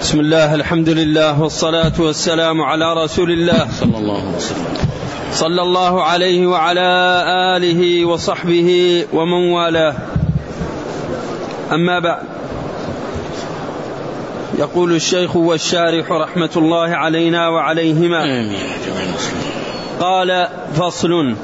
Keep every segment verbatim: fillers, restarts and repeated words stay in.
بسم الله، الحمد لله، والصلاة والسلام على رسول الله صلى الله عليه وسلم صلى الله عليه وعلى آله وصحبه ومن والاه. أما بعد، يقول الشيخ والشارح رحمة الله علينا وعليهما: قال: فصل.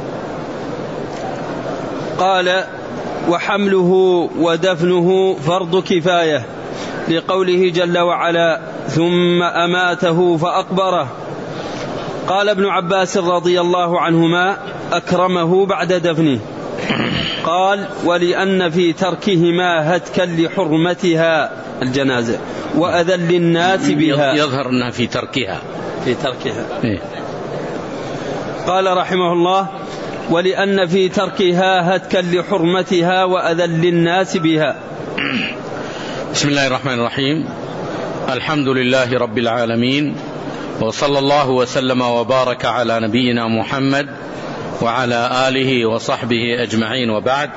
قال: وحمله ودفنه فرض كفاية، لقوله جل وعلا: ثم أماته فأقبره. قال ابن عباس رضي الله عنهما: أكرمه بعد دفنه. قال: ولأن في تركهما هتكا لحرمتها الجنازة وأذى للناس بها. يظهر أنها في تركها في تركها إيه؟ قال رحمه الله: ولأن في تركها هتكا لحرمتها وأذى للناس بها. بسم الله الرحمن الرحيم. الحمد لله رب العالمين، وصلى الله وسلم وبارك على نبينا محمد وعلى آله وصحبه أجمعين، وبعد.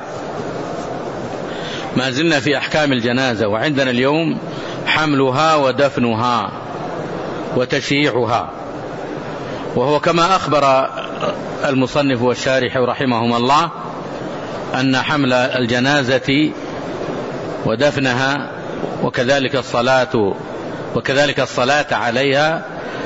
ما زلنا في أحكام الجنازة، وعندنا اليوم حملها ودفنها وتشييعها. وهو كما أخبر المصنف والشارح رحمهما الله أن حمل الجنازة ودفنها وكذلك الصلاة وكذلك الصلاة عليها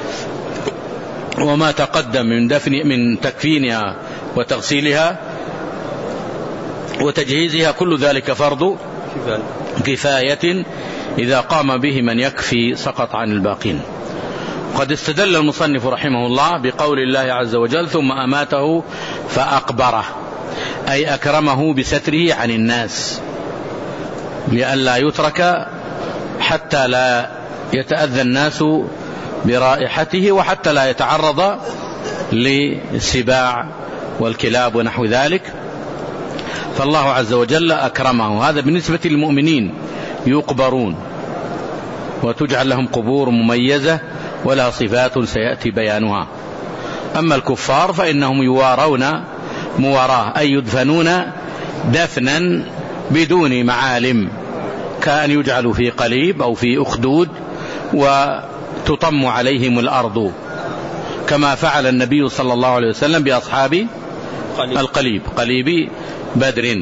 وما تقدم من دفن من تكفينها وتغسيلها وتجهيزها، كل ذلك فرض كفاية إذا قام به من يكفي سقط عن الباقين. قد استدل المصنف رحمه الله بقول الله عز وجل: ثم أماته فأقبره، أي أكرمه بستره عن الناس لئلا يترك حتى لا يتأذى الناس برائحته، وحتى لا يتعرض للسباع والكلاب ونحو ذلك. فالله عز وجل أكرمه. هذا بالنسبة للمؤمنين، يقبرون وتجعل لهم قبور مميزة ولها صفات سيأتي بيانها. أما الكفار فإنهم يوارون مواراه، أي يدفنون دفنا بدون معالم، كأن يجعلوا في قليب أو في أخدود وتطم عليهم الأرض، كما فعل النبي صلى الله عليه وسلم بأصحاب القليب، قليب بدر.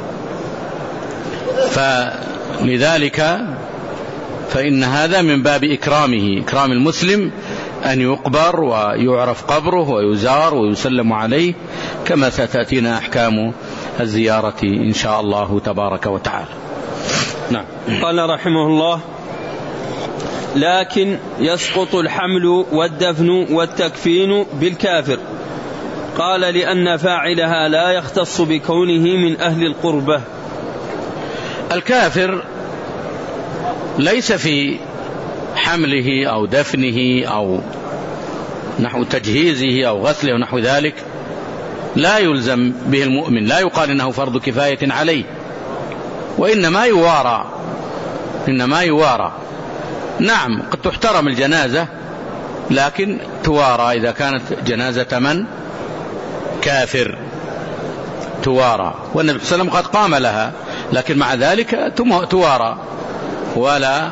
فلذلك فإن هذا من باب إكرامه، إكرام المسلم أن يقبر ويعرف قبره ويزار ويسلم عليه، كما ستأتينا أحكام الزيارة إن شاء الله تبارك وتعالى. نعم. قال رحمه الله: لكن يسقط الحمل والدفن والتكفين بالكافر. قال: لأن فاعلها لا يختص بكونه من أهل القربة. الكافر ليس في حمله أو دفنه أو نحو تجهيزه أو غسله ونحو ذلك لا يلزم به المؤمن، لا يقال إنه فرض كفاية عليه، وإنما يوارى إنما يوارى نعم، قد تحترم الجنازة، لكن توارى إذا كانت جنازة من كافر توارى، والنبي صلى الله عليه وسلم قد قام لها، لكن مع ذلك توارى ولا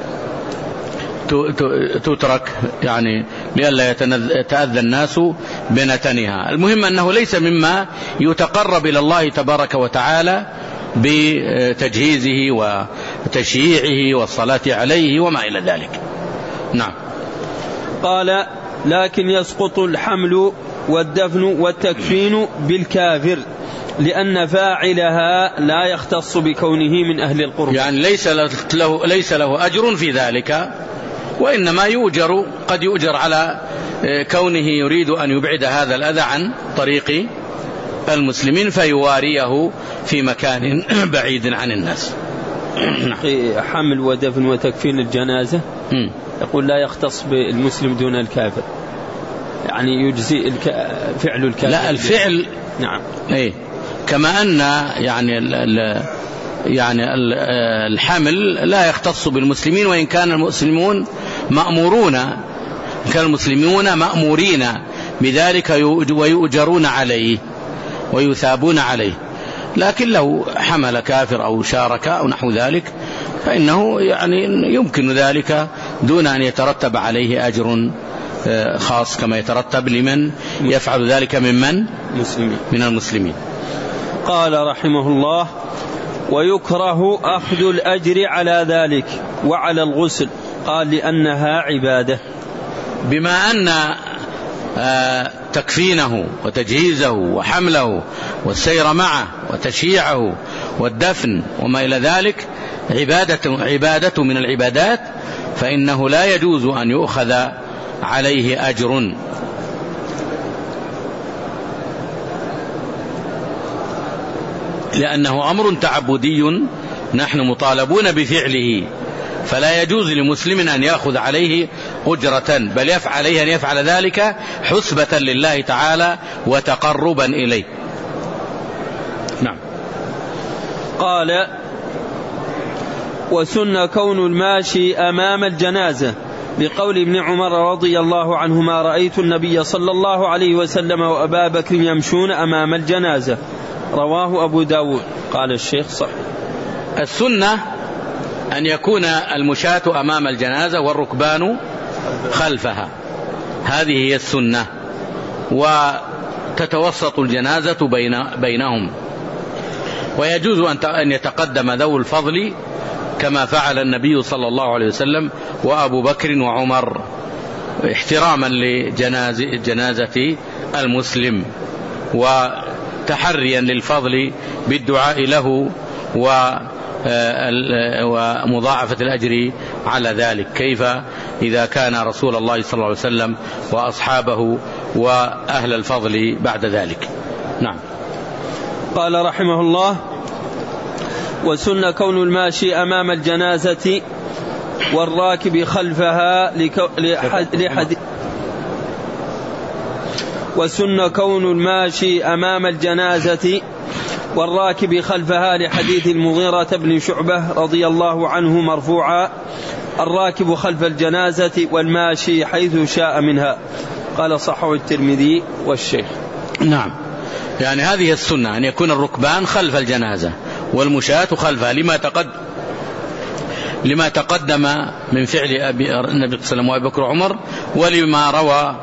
تترك، يعني لئلا يتأذى الناس بنتنها. المهم أنه ليس مما يتقرب إلى الله تبارك وتعالى بتجهيزه وتشييعه والصلاة عليه وما إلى ذلك. نعم. قال: لكن يسقط الحمل والدفن والتكفين بالكافر، لأن فاعلها لا يختص بكونه من أهل القرب، يعني ليس له, ليس له أجر في ذلك، وإنما يؤجر، قد يؤجر على كونه يريد أن يبعد هذا الأذى عن طريق المسلمين فيواريه في مكان بعيد عن الناس. حمل ودفن وتكفين الجنازة م. يقول لا يختص بالمسلم دون الكافر، يعني يجزي الك... فعل الكافر. لا، الفعل نعم إيه، كما أن يعني ال ال يعني ال الحمل لا يختص بالمسلمين، وإن كان المسلمون مأمورون كان المسلمون مأمورين بذلك ويؤجرون عليه ويثابون عليه، لكن لو حمل كافر أو شارك أو نحو ذلك فإنه يعني يمكن ذلك دون أن يترتب عليه أجر خاص كما يترتب لمن يفعل ذلك ممن مسلمين من المسلمين. قال رحمه الله: ويكره أخذ الأجر على ذلك وعلى الغسل. قال: لأنها عبادة. بما أن تكفينه وتجهيزه وحمله والسير معه وتشييعه والدفن وما إلى ذلك عبادة, عبادة من العبادات، فإنه لا يجوز أن يؤخذ عليه أجر. لأنه أمر تعبدي نحن مطالبون بفعله، فلا يجوز لمسلم أن يأخذ عليه أجرة، بل يفعل عليه أن يفعل ذلك حسبة لله تعالى وتقربا إليه. نعم. قال: وسن كون الماشي أمام الجنازة، بقول ابن عمر رضي الله عنهما: رأيت النبي صلى الله عليه وسلم وأبا بكر يمشون أمام الجنازة. رواه أبو داود. قال الشيخ: صح. السنة أن يكون المشاة أمام الجنازة والركبان خلفها، هذه هي السنة، وتتوسط الجنازة بين بينهم، ويجوز أن يتقدم ذو الفضل كما فعل النبي صلى الله عليه وسلم وأبو بكر وعمر، احتراما لجنازة المسلم وتحريا للفضل بالدعاء له ومضاعفة الأجر على ذلك. كيف إذا كان رسول الله صلى الله عليه وسلم وأصحابه وأهل الفضل بعد ذلك. نعم. قال رحمه الله: وسن كون الماشي أمام الجنازة والراكب خلفها لحد لحد وسن كون الماشي أمام الجنازة والراكب خلفها لحديث المغيرة بن شعبة رضي الله عنه مرفوعا: الراكب خلف الجنازة والماشي حيث شاء منها. قال صححه الترمذي والشيخ. نعم، يعني هذه السنة أن يكون الركبان خلف الجنازة والمشاة خلفها، لما تقدم لما تقدم من فعل أبي النبي صلى الله عليه وسلم وأبي بكر وعمر، ولما روى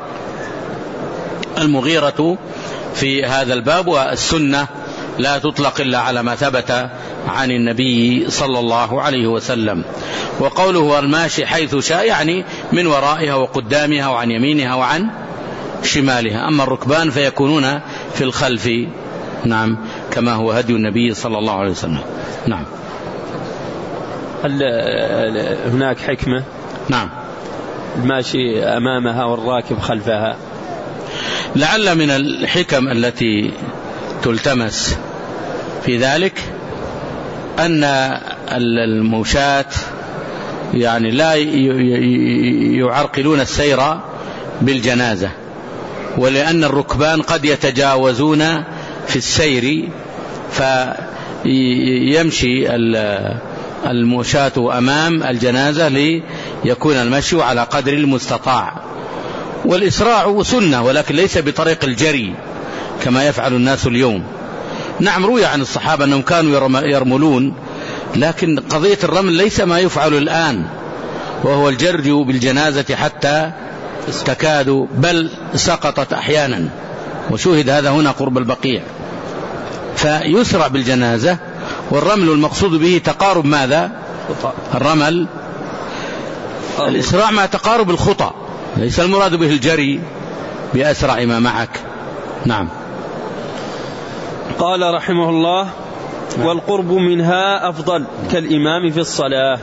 المغيرة في هذا الباب. والسنة لا تطلق إلا على ما ثبت عن النبي صلى الله عليه وسلم. وقوله الماشي حيث شاء يعني من ورائها وقدامها وعن يمينها وعن شمالها. أما الركبان فيكونون في الخلف، نعم، كما هو هدي النبي صلى الله عليه وسلم. نعم. هل هناك حكمة؟ نعم. الماشي أمامها والراكب خلفها. لعل من الحكم التي تلتمس في ذلك أن المشاة يعني لا يعرقلون السير بالجنازة، ولأن الركبان قد يتجاوزون في السير، فيمشي المشاة أمام الجنازة ليكون المشي على قدر المستطاع. والإسراع سنة، ولكن ليس بطريق الجري كما يفعل الناس اليوم. نعم، روي عن الصحابة أنهم كانوا يرملون، لكن قضية الرمل ليس ما يفعل الآن، وهو الجرج بالجنازة حتى تكاد بل سقطت أحيانا، وشوهد هذا هنا قرب البقيع. فيسرع بالجنازة، والرمل المقصود به تقارب ماذا؟ الرمل الإسراع مع تقارب الخطأ، ليس المراد به الجري بأسرع ما معك. نعم. قال رحمه الله: والقرب منها أفضل كالإمام في الصلاة.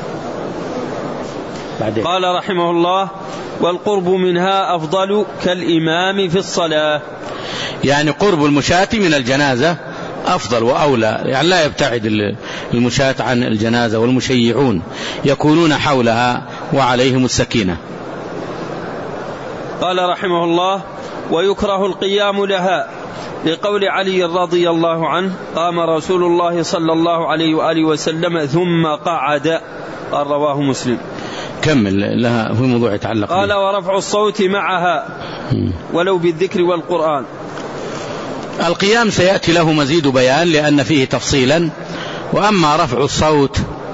بعدين. قال رحمه الله: والقرب منها أفضل كالإمام في الصلاة، يعني قرب المشاة من الجنازة أفضل وأولى، يعني لا يبتعد المشاة عن الجنازة، والمشيعون يكونون حولها وعليهم السكينة. قال رحمه الله: ويكره القيام لها، لقول علي رضي الله عنه: قام رسول الله صلى الله عليه وآله وسلم ثم قعد. قال رواه مسلم. كمل لها في موضوع يتعلق. قال: ورفع الصوت معها ولو بالذكر والقرآن. القيام سيأتي له مزيد بيان لأن فيه تفصيلا، وأما رفع الصوت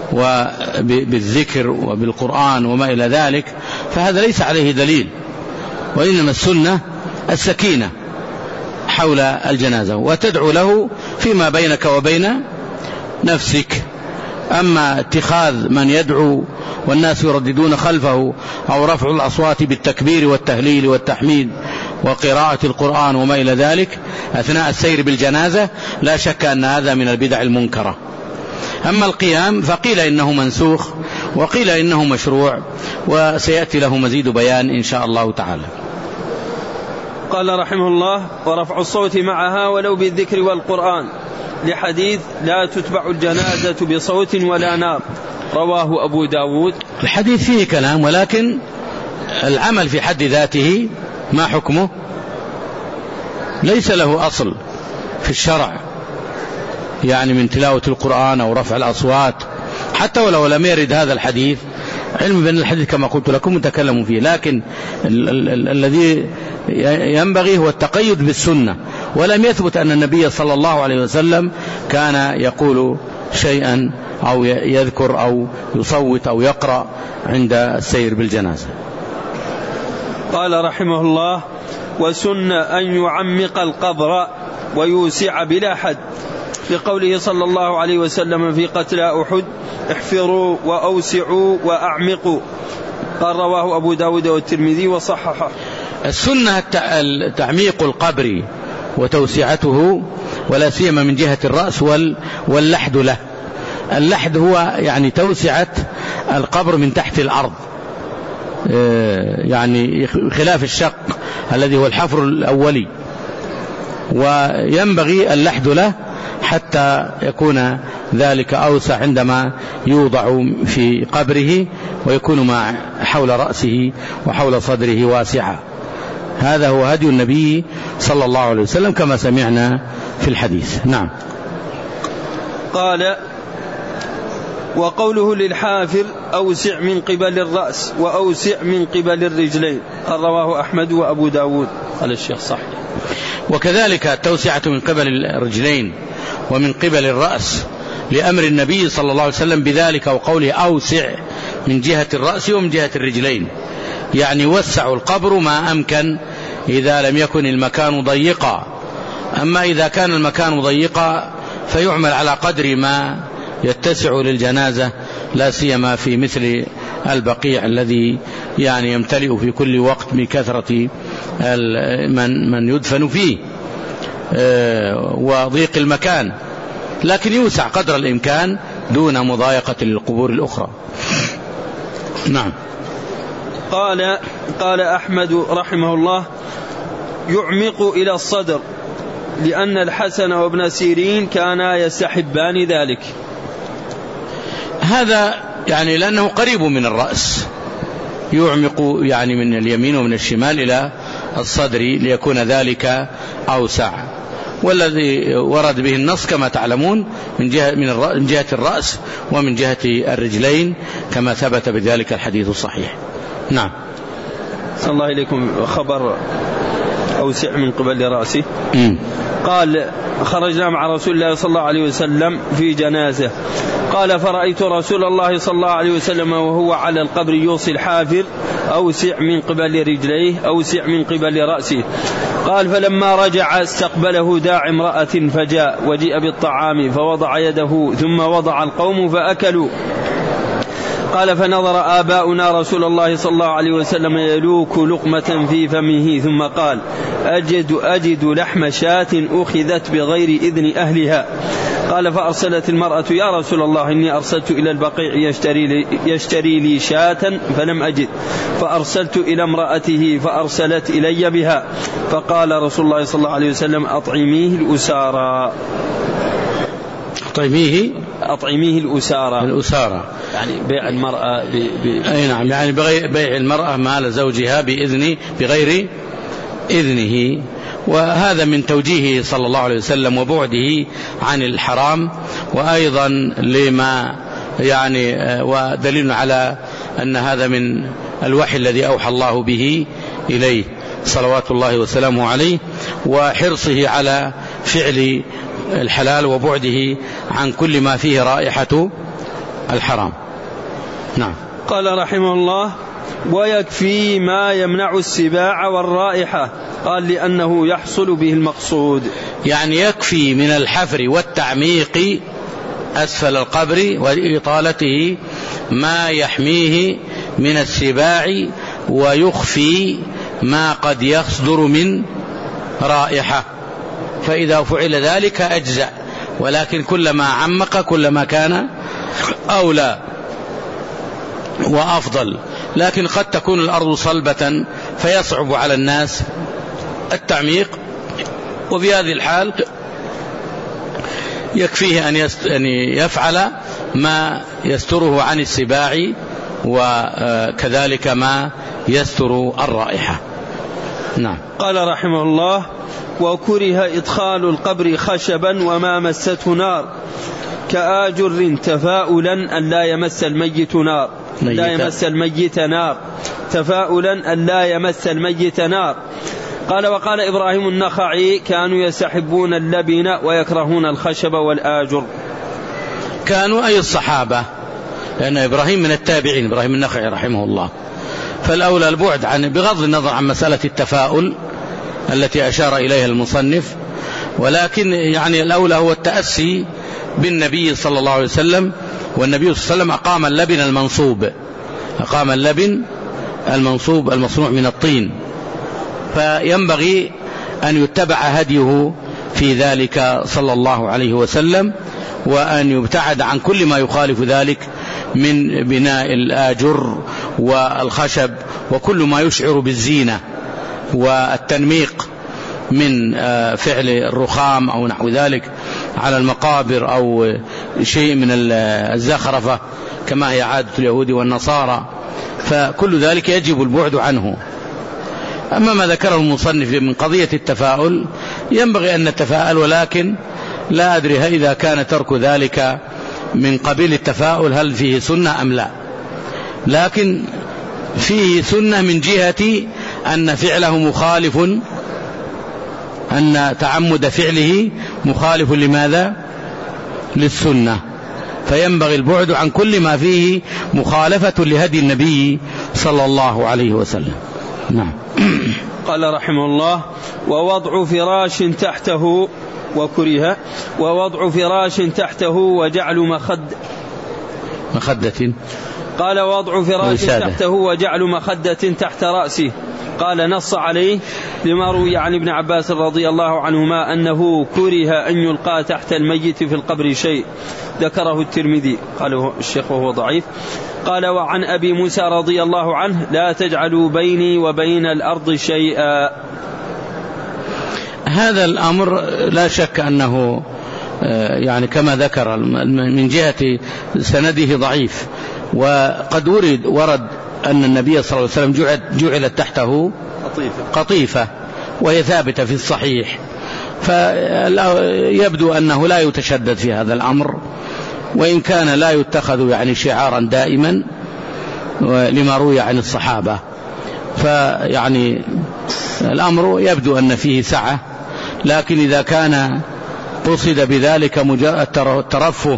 وبالذكر وبالقرآن وما إلى ذلك، فهذا ليس عليه دليل، وإنما السنة السكينة حول الجنازة وتدعو له فيما بينك وبين نفسك. أما اتخاذ من يدعو والناس يرددون خلفه أو رفع الأصوات بالتكبير والتهليل والتحميد وقراءة القرآن وما إلى ذلك أثناء السير بالجنازة، لا شك أن هذا من البدع المنكرة. أما القيام فقيل إنه منسوخ وقيل إنه مشروع، وسيأتي له مزيد بيان إن شاء الله تعالى. قال رحمه الله: ورفع الصوت معها ولو بالذكر والقرآن، لحديث لا تتبع الجنازة بصوت ولا نار، رواه أبو داود. الحديث فيه كلام، ولكن العمل في حد ذاته ما حكمه؟ ليس له أصل في الشرع، يعني من تلاوة القرآن أو رفع الأصوات، حتى ولو لم يرد هذا الحديث. علم بأن الحديث كما قلت لكم متكلم فيه، لكن ال- ال- ال- الذي ينبغي هو التقيد بالسنة، ولم يثبت أن النبي صلى الله عليه وسلم كان يقول شيئا أو يذكر أو يصوت أو يقرأ عند السير بالجنازة. قال رحمه الله: وسن أن يعمق القبر ويوسع بلا حد، لقوله صلى الله عليه وسلم في قتلى أحد: احفروا وأوسعوا وأعمقوا. قال رواه أبو داود والترمذي وصححه. السنة تعميق القبر وتوسعته، ولا سيما من جهة الرأس واللحد له. اللحد هو يعني توسعة القبر من تحت الأرض، يعني خلاف الشق الذي هو الحفر الأولي، وينبغي اللحد له حتى يكون ذلك أوسع عندما يوضع في قبره، ويكون ما حول رأسه وحول صدره واسعا. هذا هو هدي النبي صلى الله عليه وسلم كما سمعنا في الحديث. نعم. قال: وقوله للحافر: أوسع من قبل الرأس وأوسع من قبل الرجلين، قال رواه أحمد وأبو داود. قال الشيخ صحيح. وكذلك التوسعة من قبل الرجلين ومن قبل الرأس لأمر النبي صلى الله عليه وسلم بذلك، وقوله أوسع من جهة الرأس ومن جهة الرجلين، يعني وسع القبر ما أمكن إذا لم يكن المكان ضيقا. أما إذا كان المكان ضيقا فيعمل على قدر ما يتسع للجنازة، لا سيما في مثل البقيع الذي يعني يمتلئ في كل وقت من كثرة من من يدفن فيه وضيق المكان، لكن يوسع قدر الإمكان دون مضايقة للقبور الأخرى. نعم. قال قال أحمد رحمه الله: يعمق إلى الصدر، لأن الحسن وابن سيرين كانا يستحبان ذلك. هذا يعني لأنه قريب من الرأس، يعمق يعني من اليمين ومن الشمال إلى الصدر ليكون ذلك أوسع. والذي ورد به النص كما تعلمون من جهة, من جهة الرأس ومن جهة الرجلين، كما ثبت بذلك الحديث الصحيح. نعم. صلى الله إليكم. خبر أوسع من قبل رأسه. قال: خرجنا مع رسول الله صلى الله عليه وسلم في جنازة، قال: فرأيت رسول الله صلى الله عليه وسلم وهو على القبر يوصي الحافر: أوسع من قبل رجليه، أوسع من قبل رأسه. قال: فلما رجع استقبله داعي امرأة فجاء، وجيء بالطعام فوضع يده، ثم وضع القوم فأكلوا. قال: فنظر آباؤنا رسول الله صلى الله عليه وسلم يلوك لقمة في فمه، ثم قال: أجد, أجد لحم شاة أخذت بغير إذن أهلها. قال: فأرسلت المرأة: يا رسول الله، إني أرسلت إلى البقيع يشتري لي, يشتري لي شاة فلم أجد، فأرسلت إلى امرأته فأرسلت إلي بها. فقال رسول الله صلى الله عليه وسلم: أطعميه الأسارى. أطعميه أطعميه الأسارى الأسارى يعني بيع المرأة ب... ب... أي نعم، يعني بيع المرأة مال زوجها بإذن بغير إذنه. وهذا من توجيهه صلى الله عليه وسلم وبعده عن الحرام، وأيضا لما يعني ودليل على أن هذا من الوحي الذي أوحى الله به إليه صلوات الله وسلامه عليه، وحرصه على فعل الحلال وبعده عن كل ما فيه رائحة الحرام. نعم. قال رحمه الله: ويكفي ما يمنع السباع والرائحة. قال: لأنه يحصل به المقصود. يعني يكفي من الحفر والتعميق أسفل القبر وإطالته ما يحميه من السباع، ويخفي ما قد يصدر من رائحة، فإذا فعل ذلك أجزأ، ولكن كلما عمق كلما كان أولى وأفضل. لكن قد تكون الأرض صلبة فيصعب على الناس التعميق، وفي هذه الحال يكفيه أن يفعل ما يستره عن السباع، وكذلك ما يستر الرائحة. نعم. قال رحمه الله: وكره إدخال القبر خشبا وما مسته نار، كآجر تفاؤلا أن لا يمس الميت نار لا يمس الميت نار تفاؤلا أن لا يمس الميت نار. قال: وقال إبراهيم النخعي: كانوا يستحبون اللبن ويكرهون الخشب والآجر. كانوا أي الصحابة، لأن إبراهيم من التابعين، إبراهيم النخعي رحمه الله، فالأولى البعد عن، بغض النظر عن مسألة التفاؤل التي أشار إليها المصنف، ولكن يعني الأولى هو التأسي بالنبي صلى الله عليه وسلم. والنبي صلى الله عليه وسلم أقام اللبن المنصوب أقام اللبن المنصوب المصنوع من الطين، فينبغي أن يتبع هديه في ذلك صلى الله عليه وسلم، وأن يبتعد عن كل ما يخالف ذلك من بناء الآجر والخشب وكل ما يشعر بالزينة والتنميق من فعل الرخام أو نحو ذلك على المقابر، أو شيء من الزخرفة كما هي عادة اليهود والنصارى، فكل ذلك يجب البعد عنه. أما ما ذكره المصنف من قضية التفاؤل، ينبغي أن نتفاءل، ولكن لا أدري إذا كان ترك ذلك من قبيل التفاؤل هل فيه سنة أم لا، لكن فيه سنة من جهة أن فعله مخالف، أن تعمد فعله مخالف لماذا؟ للسنة، فينبغي البعد عن كل ما فيه مخالفة لهدي النبي صلى الله عليه وسلم. نعم. قال رحمه الله: ووضع فراش تحته وكره ووضع فراش تحته وجعل مخد مخدة قال: وضع فراش تحته وجعل مخدة تحت رأسه. قال: نص عليه لما روي عن ابن عباس رضي الله عنهما أنه كره أن يلقى تحت الميت في القبر شيء، ذكره الترمذي، قاله الشيخ وهو ضعيف. قال: وعن أبي موسى رضي الله عنه: لا تجعلوا بيني وبين الأرض شيئا. هذا الأمر لا شك أنه يعني كما ذكر من جهة سنده ضعيف، وقد ورد ورد أن النبي صلى الله عليه وسلم جعلت تحته قطيفة وهي ثابتة في الصحيح، فيبدو أنه لا يتشدد في هذا الأمر، وإن كان لا يتخذ يعني شعارا دائما لما روي عن الصحابة، فيعني الأمر يبدو أن فيه سعة، لكن إذا كان قصد بذلك الترفه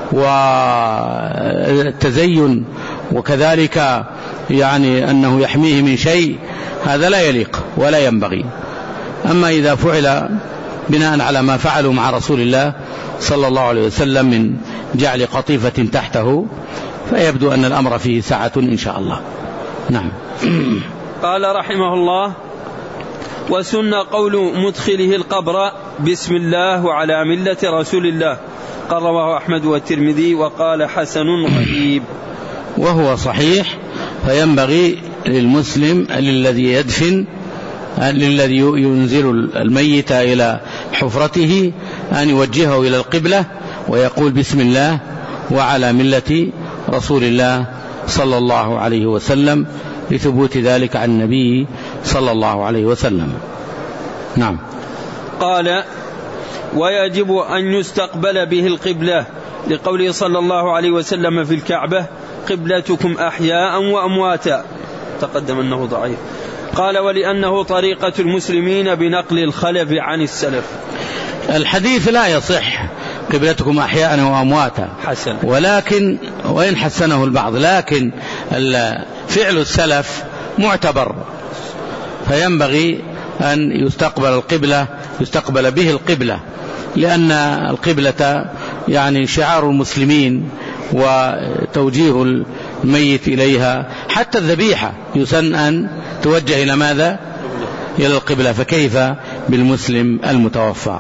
والتزين وكذلك يعني أنه يحميه من شيء، هذا لا يليق ولا ينبغي. أما إذا فعل بناء على ما فعلوا مع رسول الله صلى الله عليه وسلم من جعل قطيفة تحته، فيبدو أن الأمر فيه سعة إن شاء الله. نعم. قال رحمه الله: وسن قول مدخله القبر بسم الله وعلى ملة رسول الله. قال: رواه أحمد والترمذي وقال: حسن غريب. وهو صحيح، فينبغي للمسلم للذي يدفن للذي ينزل الميت إلى حفرته أن يوجهه إلى القبلة ويقول بسم الله وعلى ملة رسول الله صلى الله عليه وسلم، لثبوت ذلك عن النبي صلى الله عليه وسلم. نعم. قال: ويجب أن يستقبل به القبلة، لقوله صلى الله عليه وسلم في الكعبة: قبلتكم أحياء وأمواتا، تقدم أنه ضعيف. قال: ولأنه طريقة المسلمين بنقل الخلف عن السلف. الحديث لا يصح قبلتكم أحياء وأمواتا حسن. ولكن وإن حسنه البعض، لكن فعل السلف معتبر، فينبغي أن يستقبل القبلة يستقبل به القبلة، لأن القبلة يعني شعار المسلمين وتوجيه الميت إليها، حتى الذبيحة يسن أن توجه إلى ماذا؟ إلى القبلة، فكيف بالمسلم المتوفى؟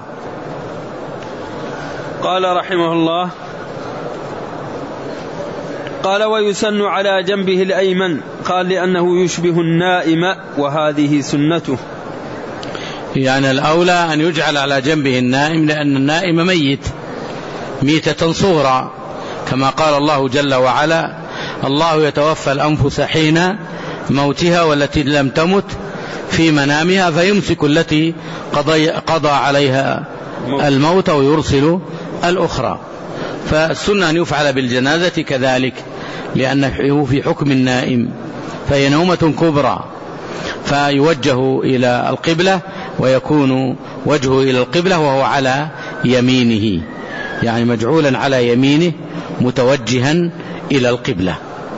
قال رحمه الله: قال ويسن على جنبه الأيمن، قال لأنه يشبه النائم وهذه سنته. يعني الأولى أن يجعل على جنبه النائم، لأن النائم ميت ميتة صغرى، كما قال الله جل وعلا: الله يتوفى الأنفس حين موتها والتي لم تمت في منامها فيمسك التي قضى, قضى عليها الموت ويرسل الأخرى. فالسنة أن يفعل بالجنازة كذلك، لأنه في حكم النائم، فهي نومة كبرى، فيوجه إلى القبلة ويكون وجهه إلى القبلة وهو على يمينه، يعني مجعولا على يمينه متوجها إلى القبلة.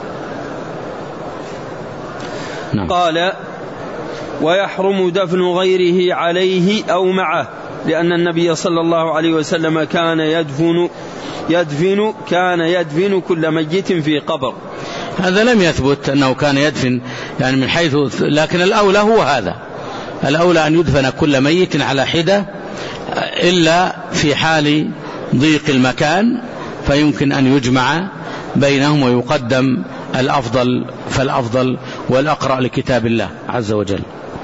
نعم. قال: ويحرم دفن غيره عليه أو معه، لأن النبي صلى الله عليه وسلم كان يدفن يدفن كان يدفن كل ميت في قبر. هذا لم يثبت أنه كان يدفن يعني من حيث، لكن الأولى هو هذا، الأولى أن يدفن كل ميت على حدة، إلا في حال ضيق المكان فيمكن أن يجمع بينهم ويقدم الأفضل فالأفضل والأقرأ لكتاب الله عز وجل.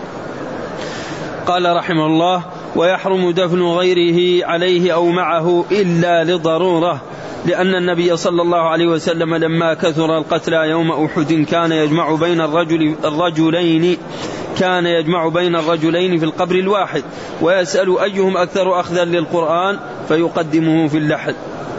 قال رحمه الله: ويحرم دفن غيره عليه أو معه إلا لضرورة، لأن النبي صلى الله عليه وسلم لما كثر القتلى يوم أحد كان يجمع بين الرجل الرجلين كان يجمع بين الرجلين في القبر الواحد، ويسأل أيهم أكثر أخذا للقرآن فيقدمه في اللحد.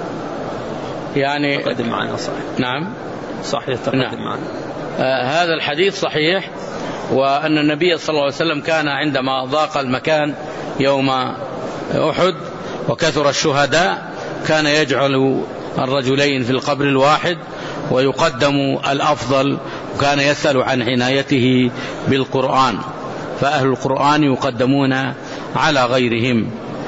يعني تقدم معنا صحيح. نعم صحيح تقدم نعم. معنا. آه هذا الحديث صحيح، وأن النبي صلى الله عليه وسلم كان عندما ضاق المكان يوم أحد وكثر الشهداء كان يجعل الرجلين في القبر الواحد ويقدم الأفضل، وكان يسأل عن عنايته بالقرآن، فأهل القرآن يقدمون على غيرهم.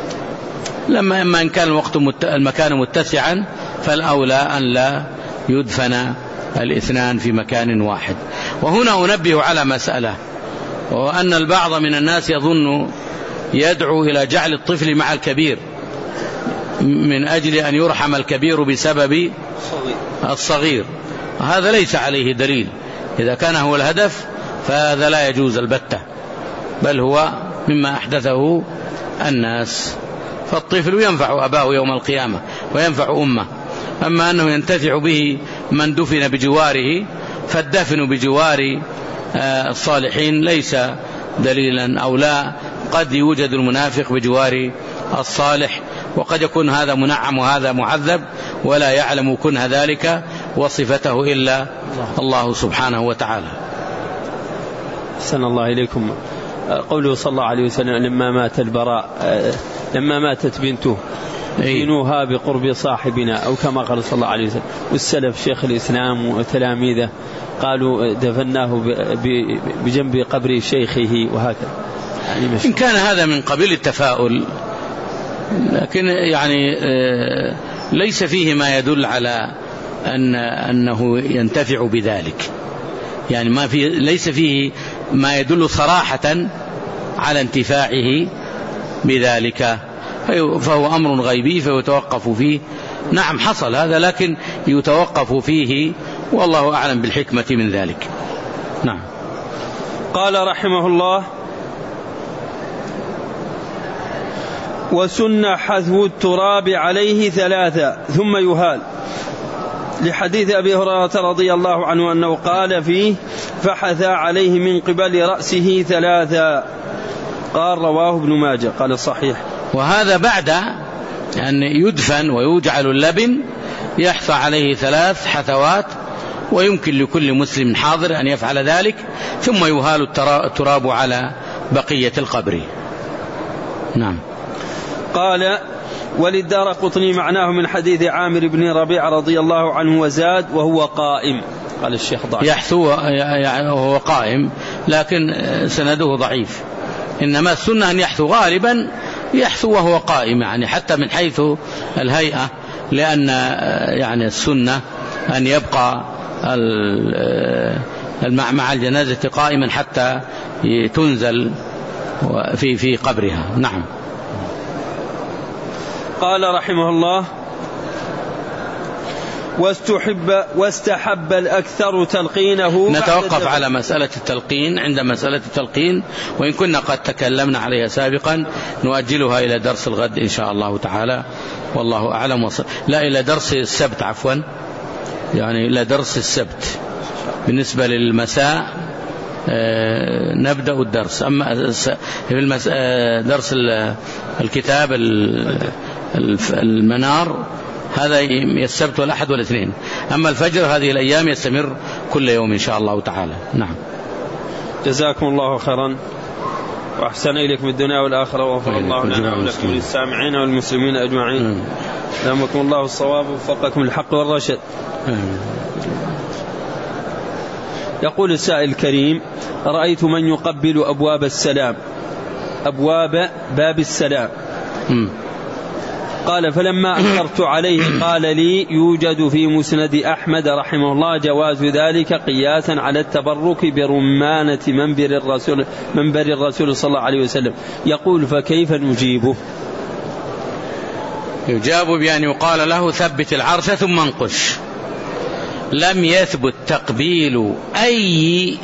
لما إما إن كان الوقت المكان متسعا فالأولى أن لا يدفن الاثنان في مكان واحد. وهنا أنبه على مسألة، وأن البعض من الناس يظن يدعو إلى جعل الطفل مع الكبير من أجل أن يرحم الكبير بسبب الصغير، هذا ليس عليه دليل. إذا كان هو الهدف فهذا لا يجوز البتة، بل هو مما أحدثه الناس، فالطفل ينفع أباه يوم القيامة وينفع أمه. أما أنه ينتفع به من دفن بجواره، فالدفن بجوار الصالحين ليس دليلا، أو لا، قد يوجد المنافق بجوار الصالح، وقد يكون هذا منعم وهذا معذب ولا يعلم كنه ذلك وصفته إلا الله سبحانه وتعالى. أحسن الله إليكم. قوله صلى الله عليه وسلم لما مات البراء لما ماتت بنته دفنوها بقرب صاحبنا، أو كما قال صلى الله عليه وسلم. والسلف شيخ الإسلام وتلاميذه قالوا دفناه بجنب قبر شيخه وهكذا. يعني إن كان هذا من قبيل التفاؤل، لكن يعني ليس فيه ما يدل على أن أنه ينتفع بذلك، يعني ما في ليس فيه ما يدل صراحة على انتفاعه بذلك، فهو أمر غيبي فيتوقف فيه. نعم حصل هذا، لكن يتوقف فيه، والله أعلم بالحكمة من ذلك. نعم. قال رحمه الله: وسن حذو التراب عليه ثلاثة ثم يهال، لحديث أبي هريرة رضي الله عنه أنه قال فيه: فحثى عليه من قبل رأسه ثلاثة. قال رواه ابن ماجه. قال صحيح. وهذا بعد أن يدفن ويجعل اللبن يحثى عليه ثلاث حثوات، ويمكن لكل مسلم حاضر أن يفعل ذلك، ثم يهال التراب على بقية القبر. نعم. قال: وللدارقطني معناه من حديث عامر بن ربيعة رضي الله عنه وزاد وهو قائم. قال الشيخ ضعيف. يحثو وهو قائم لكن سنده ضعيف، إنما السنة أن يحثو، غالبا يحثو وهو قائم، يعني حتى من حيث الهيئة، لأن يعني السنة أن يبقى مع الجنازة قائما حتى تنزل في في قبرها. نعم. قال رحمه الله: واستحب واستحب الأكثر تلقينه. نتوقف على مسألة التلقين عند مسألة التلقين، وإن كنا قد تكلمنا عليها سابقا نؤجلها إلى درس الغد إن شاء الله تعالى، والله أعلم. وصل لا إلى درس السبت، عفوا، يعني إلى درس السبت. بالنسبة للمساء آه نبدأ الدرس. أما درس الكتاب المنار هذا السبت والأحد والاثنين. أما الفجر هذه الأيام يستمر كل يوم إن شاء الله تعالى. نعم. جزاكم الله خيرا وأحسن إليكم الدنيا والآخرة، وغفر الله لنا ولكم وللسامعين والمسلمين أجمعين. ألهمكم الله الصواب ووفقكم الحق والرشد. يقول السائل الكريم: رأيت من يقبل أبواب السلام، أبواب باب السلام. م. قال: فلما أنكرت عليه قال لي: يوجد في مسند أحمد رحمه الله جواز ذلك قياسا على التبرك برمانة منبر الرسول, منبر الرسول صلى الله عليه وسلم. يقول: فكيف نجيبه؟ يجاب بأن يقال له: ثبت العرش ثم انقش. لم يثبت تقبيل أي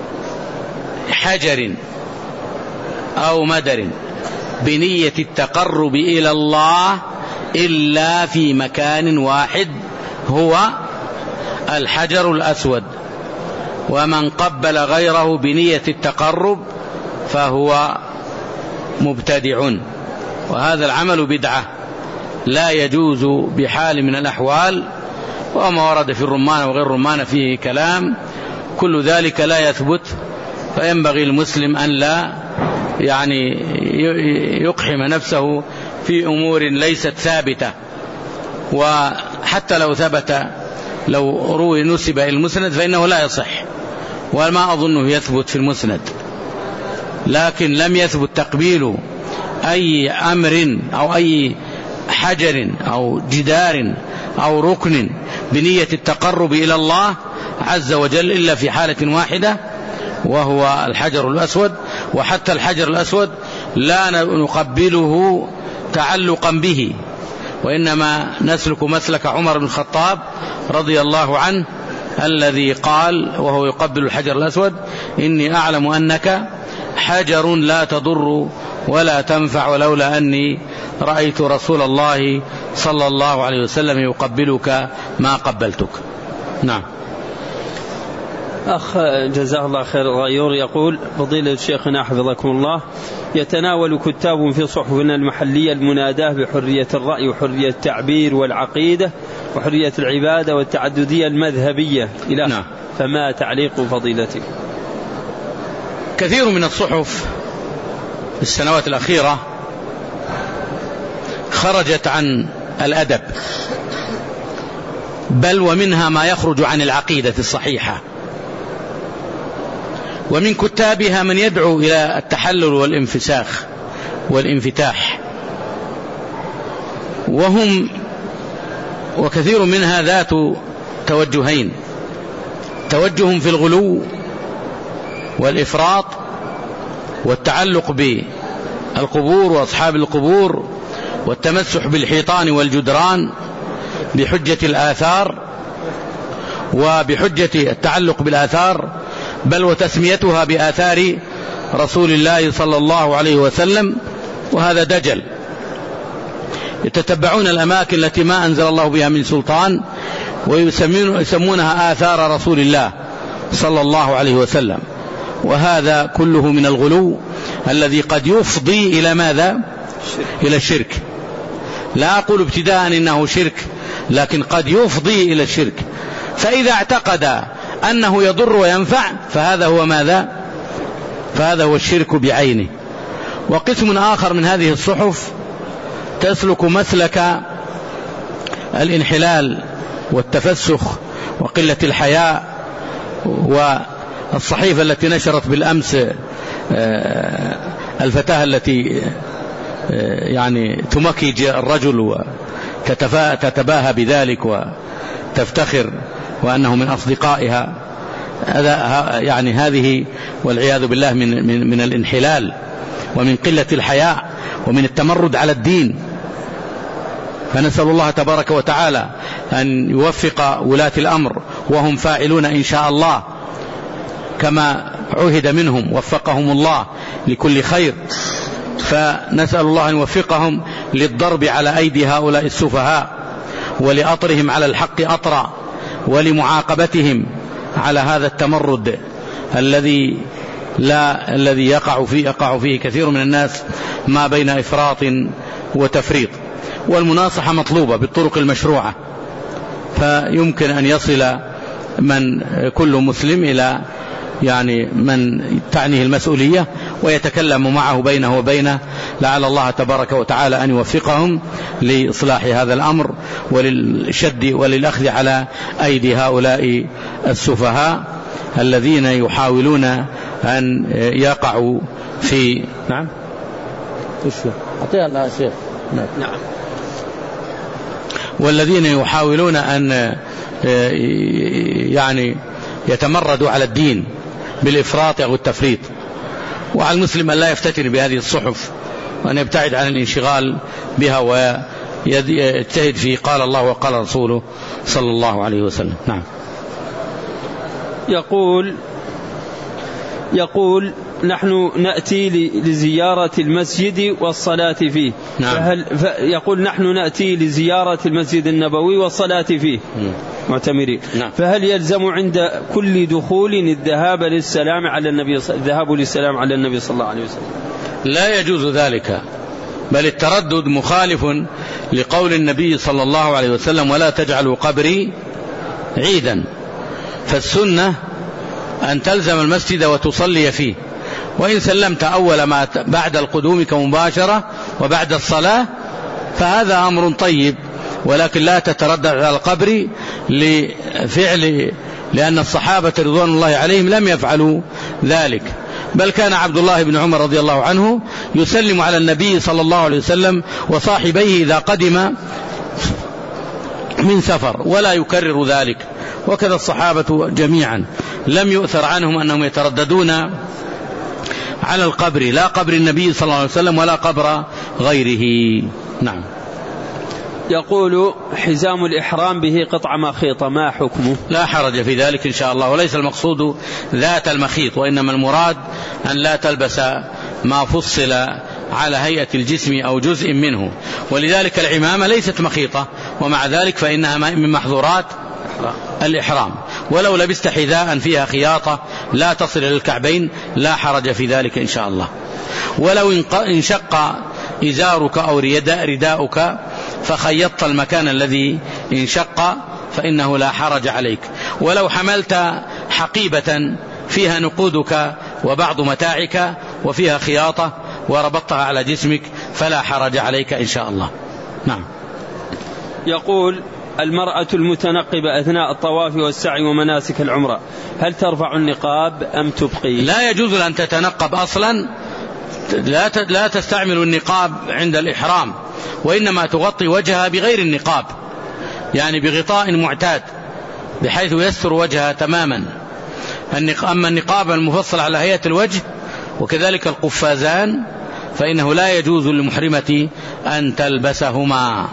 حجر أو مدر بنية التقرب إلى الله إلا في مكان واحد، هو الحجر الأسود. ومن قبل غيره بنية التقرب فهو مبتدع، وهذا العمل بدعة لا يجوز بحال من الأحوال. وما ورد في الرمان وغير الرمان فيه كلام، كل ذلك لا يثبت. فينبغي المسلم أن لا يعني يقحم نفسه في أمور ليست ثابتة. وحتى لو ثبت، لو روي نسب إلى المسند فإنه لا يصح، وما أظنه يثبت في المسند. لكن لم يثبت تقبيل أي أمر أو أي حجر أو جدار أو ركن بنية التقرب إلى الله عز وجل إلا في حالة واحدة، وهو الحجر الأسود. وحتى الحجر الأسود لا نقبله تعلقا به، وإنما نسلك مسلك عمر بن الخطاب رضي الله عنه الذي قال وهو يقبل الحجر الأسود: إني أعلم أنك حجر لا تضر ولا تنفع، ولولا أني رأيت رسول الله صلى الله عليه وسلم يقبلك ما قبلتك. نعم. أخ جزاه الله خير الغيور يقول: فضيلة شيخنا حفظكم الله، يتناول كتاب في صحفنا المحلية المناداة بحرية الرأي وحرية التعبير والعقيدة وحرية العبادة والتعددية المذهبية إلى نعم. فما تعليق فضيلتك؟ كثير من الصحف في السنوات الأخيرة خرجت عن الأدب، بل ومنها ما يخرج عن العقيدة الصحيحة. ومن كتابها من يدعو إلى التحلل والانفساخ والانفتاح، وهم وكثير منها ذات توجهين: توجه في الغلو والإفراط والتعلق بالقبور وأصحاب القبور والتمسح بالحيطان والجدران بحجة الآثار وبحجة التعلق بالآثار، بل وتسميتها بآثار رسول الله صلى الله عليه وسلم، وهذا دجل. يتتبعون الأماكن التي ما أنزل الله بها من سلطان ويسمونها آثار رسول الله صلى الله عليه وسلم، وهذا كله من الغلو الذي قد يفضي إلى ماذا؟ إلى الشرك. لا أقول ابتداء إنه شرك، لكن قد يفضي إلى الشرك. فإذا اعتقد أنه يضر وينفع فهذا هو ماذا؟ فهذا هو الشرك بعينه. وقسم آخر من هذه الصحف تسلك مسلك الانحلال والتفسخ وقلة الحياء. والصحيفة التي نشرت بالأمس الفتاة التي يعني تمكج الرجل وتتباهى بذلك وتفتخر وأنه من أصدقائها، هذا يعني هذه والعياذ بالله من, من, من الانحلال ومن قلة الحياء ومن التمرد على الدين. فنسأل الله تبارك وتعالى أن يوفق ولاة الأمر وهم فاعلون إن شاء الله كما عهد منهم، وفقهم الله لكل خير. فنسأل الله أن يوفقهم للضرب على أيدي هؤلاء السفهاء ولأطرهم على الحق أطرا، ولمعاقبتهم على هذا التمرد الذي لا الذي يقع فيه يقع فيه كثير من الناس ما بين إفراط وتفريط. والمناصحة مطلوبة بالطرق المشروعة، فيمكن أن يصل من كل مسلم إلى يعني من تعنيه المسؤولية ويتكلم معه بينه وبينه، لعل الله تبارك وتعالى أن يوفقهم لإصلاح هذا الأمر وللشد وللأخذ على أيدي هؤلاء السفهاء الذين يحاولون أن يقعوا في نعم أعطيها شيخ نعم والذين يحاولون أن يعني يتمردوا على الدين بالإفراط أو التفريط. وعلى المسلم أن لا يفتتن بهذه الصحف وأن يبتعد عن الانشغال بها ويجتهد في قال الله وقال رسوله صلى الله عليه وسلم. نعم. يقول يقول نحن نأتي لزيارة المسجد والصلاة فيه. نعم. فهل يقول نحن نأتي لزيارة المسجد النبوي والصلاة فيه معتمرين. نعم. فهل يلزم عند كل دخول الذهاب للسلام على النبي الذهاب للسلام على النبي صلى الله عليه وسلم؟ لا يجوز ذلك، بل التردد مخالف لقول النبي صلى الله عليه وسلم ولا تجعلوا قبري عيدا. فالسنة أن تلزم المسجد وتصلي فيه، وإن سلمت أول ما بعد القدوم كمباشرة وبعد الصلاة فهذا أمر طيب، ولكن لا تتردد على القبر لفعل لأن الصحابة رضوان الله عليهم لم يفعلوا ذلك، بل كان عبد الله بن عمر رضي الله عنه يسلم على النبي صلى الله عليه وسلم وصاحبيه إذا قدم من سفر ولا يكرر ذلك، وكذا الصحابة جميعا لم يؤثر عنهم أنهم يترددون على القبر، لا قبر النبي صلى الله عليه وسلم ولا قبر غيره. نعم. يقول حزام الإحرام به قطع مخيط، ما حكمه؟ لا حرج في ذلك إن شاء الله، وليس المقصود ذات المخيط، وإنما المراد أن لا تلبس ما فصل على هيئة الجسم أو جزء منه، ولذلك العمامة ليست مخيطة، ومع ذلك فإنها من محظورات الإحرام. ولو لبست حذاء فيها خياطة لا تصل إلى الكعبين لا حرج في ذلك إن شاء الله. ولو انشق إزارك أو رداؤك فخيطت المكان الذي انشق فإنه لا حرج عليك. ولو حملت حقيبة فيها نقودك وبعض متاعك وفيها خياطة وربطتها على جسمك فلا حرج عليك إن شاء الله. نعم. يقول المرأة المتنقبة أثناء الطواف والسعي ومناسك العمرة هل ترفع النقاب أم تبقي؟ لا يجوز أن تتنقب أصلا، لا لا تستعمل النقاب عند الإحرام، وإنما تغطي وجهها بغير النقاب، يعني بغطاء معتاد بحيث يستر وجهها تماما. أما النقاب المفصل على هيئة الوجه وكذلك القفازان فإنه لا يجوز للمحرمة أن تلبسهما،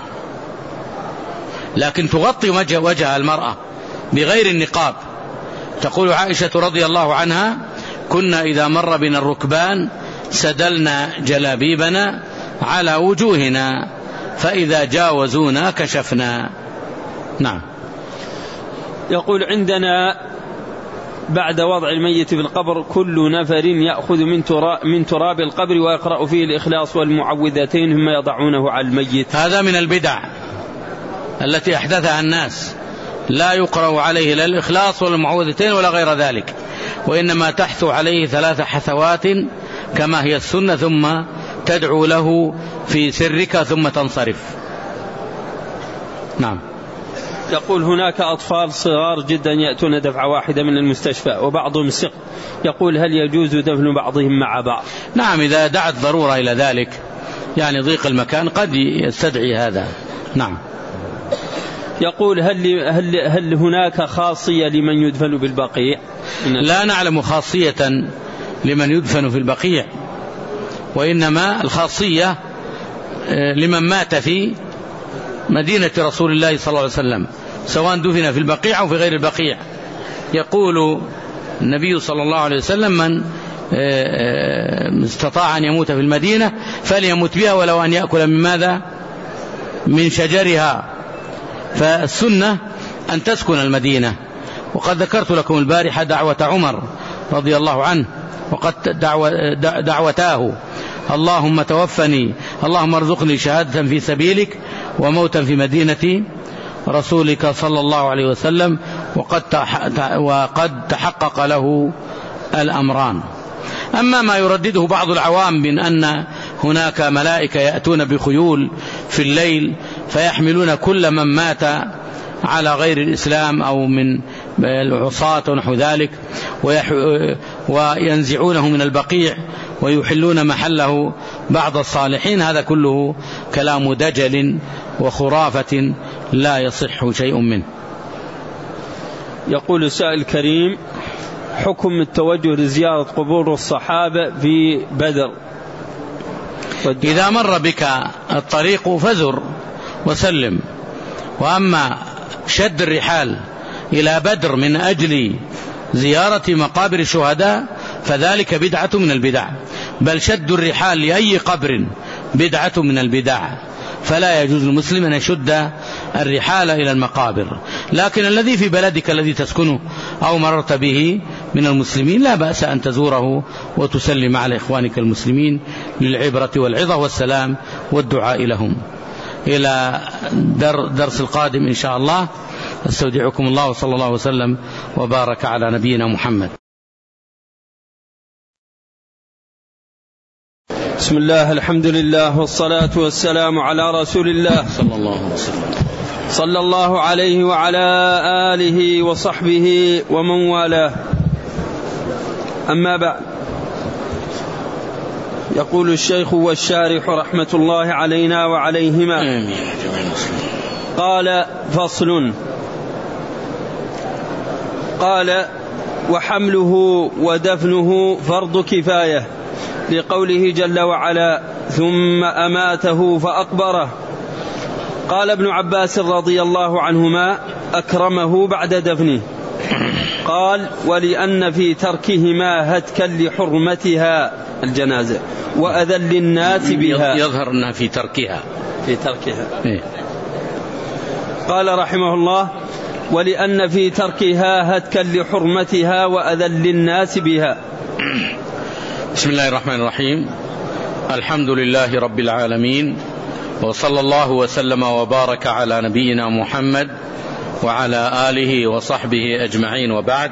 لكن تغطي وجه وجه المرأة بغير النقاب. تقول عائشة رضي الله عنها كنا إذا مر بنا الركبان سدلنا جلابيبنا على وجوهنا فإذا جاوزونا كشفنا. نعم. يقول عندنا بعد وضع الميت في القبر كل نفر يأخذ من تراب, من تراب القبر ويقرأ فيه الإخلاص والمعوذتين ثم يضعونه على الميت. هذا من البدع التي أحدثها الناس، لا يقرأ عليه لا الإخلاص ولا المعوذتين ولا غير ذلك، وإنما تحث عليه ثلاث حثوات كما هي السنة ثم تدعو له في سرك ثم تنصرف. نعم. يقول هناك أطفال صغار جدا يأتون دفعة واحدة من المستشفى وبعضهم سق، يقول هل يجوز دفن بعضهم مع بعض؟ نعم، إذا دعت ضرورة إلى ذلك، يعني ضيق المكان قد يستدعي هذا. نعم. يقول هل, هل, هل هناك خاصية لمن يدفن بالبقيع؟ لا نعلم خاصية لمن يدفن في البقيع، وإنما الخاصية لمن مات في مدينة رسول الله صلى الله عليه وسلم، سواء دفن في البقيع أو في غير البقيع. يقول النبي صلى الله عليه وسلم من استطاع أن يموت في المدينة فليموت بها ولو أن يأكل من ماذا؟ من شجرها. فالسنة أن تسكن المدينة. وقد ذكرت لكم البارحة دعوة عمر رضي الله عنه، وقد دعوة دعوتاه اللهم توفني اللهم ارزقني شهادة في سبيلك وموتا في مدينة رسولك صلى الله عليه وسلم، وقد وقد تحقق له الأمران. أما ما يردده بعض العوام من أن هناك ملائكة يأتون بخيول في الليل فيحملون كل من مات على غير الإسلام أو من العصاة ونحو ذلك وينزعونه من البقيع ويحلون محله بعض الصالحين، هذا كله كلام دجل وخرافة لا يصح شيء منه. يقول السائل الكريم حكم التوجه لزيارة قبور الصحابة في بدر؟ إذا مر بك الطريق فزر وسلم، وأما شد الرحال إلى بدر من أجل زيارة مقابر الشهداء فذلك بدعة من البدع، بل شد الرحال لأي قبر بدعة من البدع، فلا يجوز المسلم أن يشد الرحال إلى المقابر. لكن الذي في بلدك الذي تسكنه أو مررت به من المسلمين لا بأس أن تزوره وتسلم على إخوانك المسلمين للعبرة والعظة والسلام والدعاء لهم. إلى درس القادم إن شاء الله، استودعكم الله وصلى الله وسلم وبارك على نبينا محمد. بسم الله، الحمد لله، والصلاة والسلام على رسول الله صلى الله عليه وسلم صلى الله عليه وعلى آله وصحبه ومن والاه. أما بعد، يقول الشيخ والشارح رحمة الله علينا وعليهما: قال: فصل. قال: وحمله ودفنه فرض كفاية، لقوله جل وعلا: ثم أماته فأقبره. قال ابن عباس رضي الله عنهما: أكرمه بعد دفنه. قال: ولأن في تركهما هتكا لحرمتها الجنازة وأذى للناس بها. يظهر أنها في تركها في تركها إيه؟ قال رحمه الله: ولأن في تركها هتكا لحرمتها وأذى للناس بها. بسم الله الرحمن الرحيم. الحمد لله رب العالمين، وصلى الله وسلم وبارك على نبينا محمد وعلى آله وصحبه أجمعين، وبعد.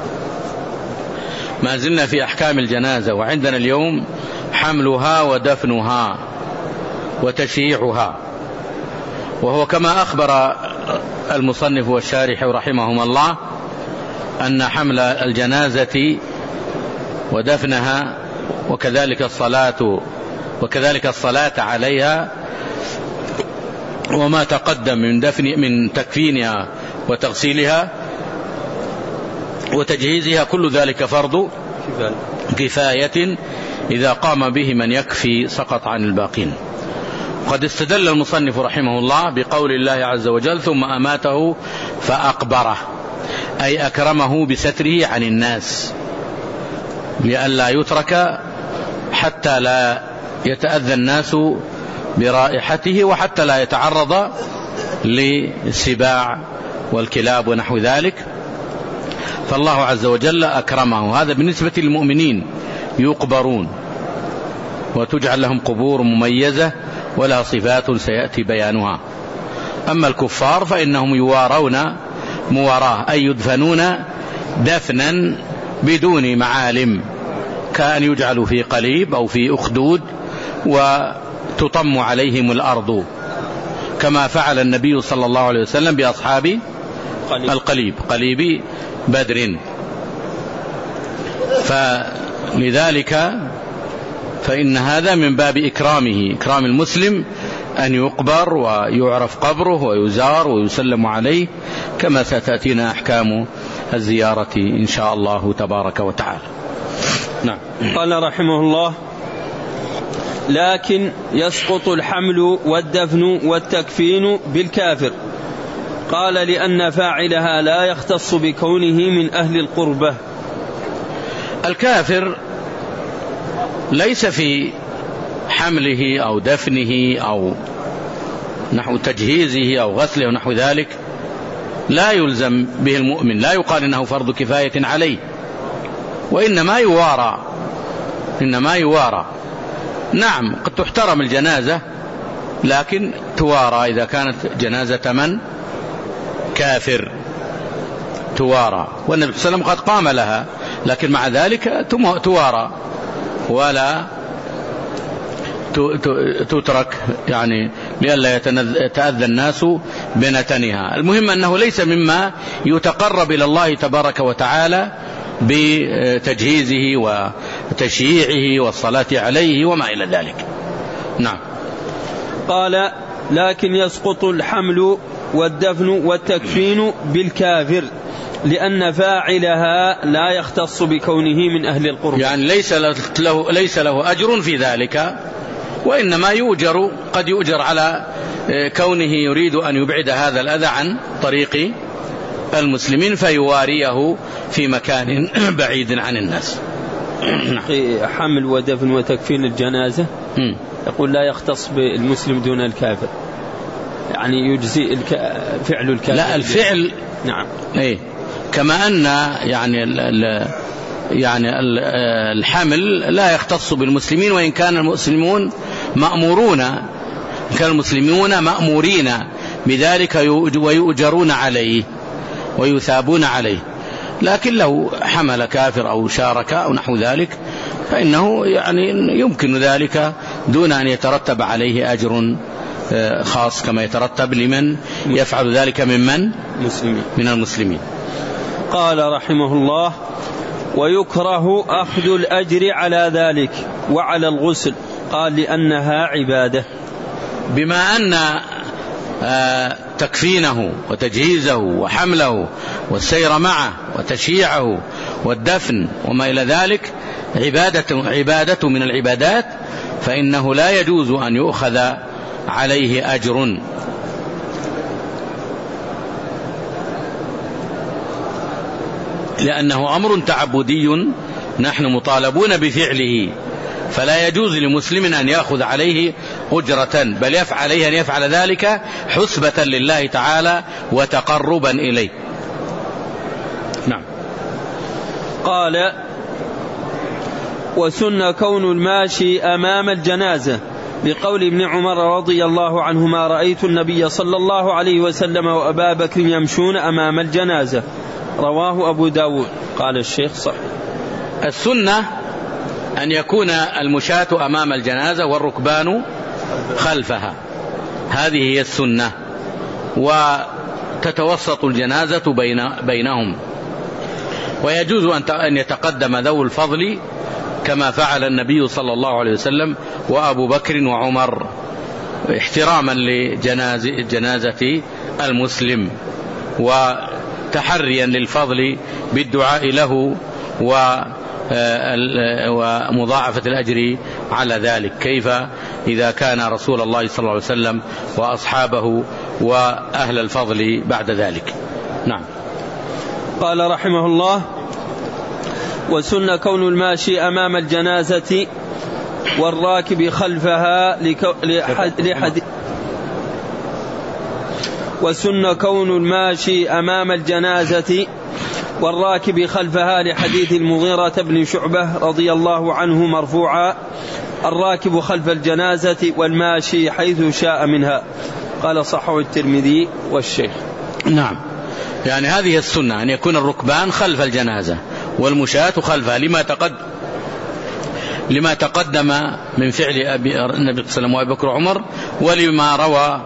ما زلنا في أحكام الجنازة، وعندنا اليوم حملها ودفنها وتشييعها. وهو كما أخبر المصنف والشارح رحمهما الله أن حمل الجنازة ودفنها وكذلك الصلاة وكذلك الصلاة عليها وما تقدم من دفن من تكفينها وتغسيلها وتجهيزها، كل ذلك فرض كفاية إذا قام به من يكفي سقط عن الباقين. قد استدل المصنف رحمه الله بقول الله عز وجل: ثم أماته فأقبره، أي أكرمه بستره عن الناس لئلا يترك حتى لا يتأذى الناس برائحته وحتى لا يتعرض للسباع والكلاب ونحو ذلك. فالله عز وجل أكرمه. هذا بالنسبة للمؤمنين يقبرون وتجعل لهم قبور مميزة ولها صفات سيأتي بيانها. أما الكفار فإنهم يوارون مواراه، أي يدفنون دفنا بدون معالم، كأن يجعلوا في قليب أو في أخدود وتطم عليهم الأرض، كما فعل النبي صلى الله عليه وسلم بأصحاب القليب قليب بدر. فلذلك فإن هذا من باب إكرامه، إكرام المسلم أن يقبر ويعرف قبره ويزار ويسلم عليه، كما ستأتينا أحكام الزيارة إن شاء الله تبارك وتعالى. نعم. قال رحمه الله: لكن يسقط الحمل والدفن والتكفين بالكافر. قال: لأن فاعلها لا يختص بكونه من أهل القربة. الكافر ليس في حمله أو دفنه أو نحو تجهيزه أو غسله ونحو ذلك لا يلزم به المؤمن، لا يقال إنه فرض كفاية عليه، وإنما يوارى إنما يوارى نعم، قد تحترم الجنازة لكن توارى إذا كانت جنازة من كافر توارى، والنبي صلى الله عليه وسلم قد قام لها، لكن مع ذلك توارى ولا تترك، يعني لئلا يتأذى الناس بنتنها. المهم أنه ليس مما يتقرب إلى الله تبارك وتعالى بتجهيزه وتشييعه والصلاة عليه وما إلى ذلك. نعم. قال: لكن يسقط الحمل والدفن والتكفين بالكافر، لأن فاعلها لا يختص بكونه من أهل القرب، يعني ليس له, ليس له أجر في ذلك، وإنما يؤجر، قد يؤجر على كونه يريد أن يبعد هذا الأذى عن طريق المسلمين فيواريه في مكان بعيد عن الناس. حمل ودفن وتكفين الجنازة يقول لا يختص بالمسلم دون الكافر، يعني يجزي الك... فعل الكافر. لا، الفعل نعم إيه، كما أن يعني ال ال يعني ال الحمل لا يختص بالمسلمين، وإن كان المسلمون مأمورون كان المسلمون مأمورين بذلك ويؤجرون عليه ويثابون عليه، لكن لو حمل كافر أو شارك أو نحو ذلك فإنه يعني يمكن ذلك دون أن يترتب عليه أجر خاص كما يترتب لمن يفعل ذلك ممن من المسلمين. قال رحمه الله: ويكره أخذ الأجر على ذلك وعلى الغسل. قال: لأنها عبادة. بما أن تكفينه وتجهيزه وحمله والسير معه وتشييعه والدفن وما إلى ذلك عبادة, عبادة من العبادات، فإنه لا يجوز أن يؤخذ عليه أجر. لأنه أمر تعبدي نحن مطالبون بفعله، فلا يجوز لمسلم أن يأخذ عليه أجرة، بل يفعل عليه أن يفعل ذلك حسبة لله تعالى وتقربا إليه. نعم. قال: وسن كون الماشي أمام الجنازة، بقول ابن عمر رضي الله عنهما: رأيت النبي صلى الله عليه وسلم وأبا بكر يمشون أمام الجنازة. رواه أبو داود. قال الشيخ: صحيح. السنة أن يكون المشاة أمام الجنازة والركبان خلفها، هذه هي السنة، وتتوسط الجنازة بين بينهم، ويجوز أن يتقدم ذو الفضل كما فعل النبي صلى الله عليه وسلم وأبو بكر وعمر، احتراما لجنازة المسلم وتحريا للفضل بالدعاء له ومضاعفة الأجر على ذلك، كيف إذا كان رسول الله صلى الله عليه وسلم وأصحابه وأهل الفضل بعد ذلك. نعم. قال رحمه الله: وسن كون الماشي أمام الجنازة والراكب خلفها لحد لحد وسن كون الماشي أمام الجنازة والراكب خلفها لحديث المغيرة بن شعبة رضي الله عنه مرفوعا: الراكب خلف الجنازة والماشي حيث شاء منها. قال صححه الترمذي والشيخ. نعم، يعني هذه السنة أن يكون الركبان خلف الجنازة والمشاة خلفها، لما تقدم لما تقدم من فعل أبي النبي صلى الله عليه وسلم وأبي بكر وعمر، ولما روى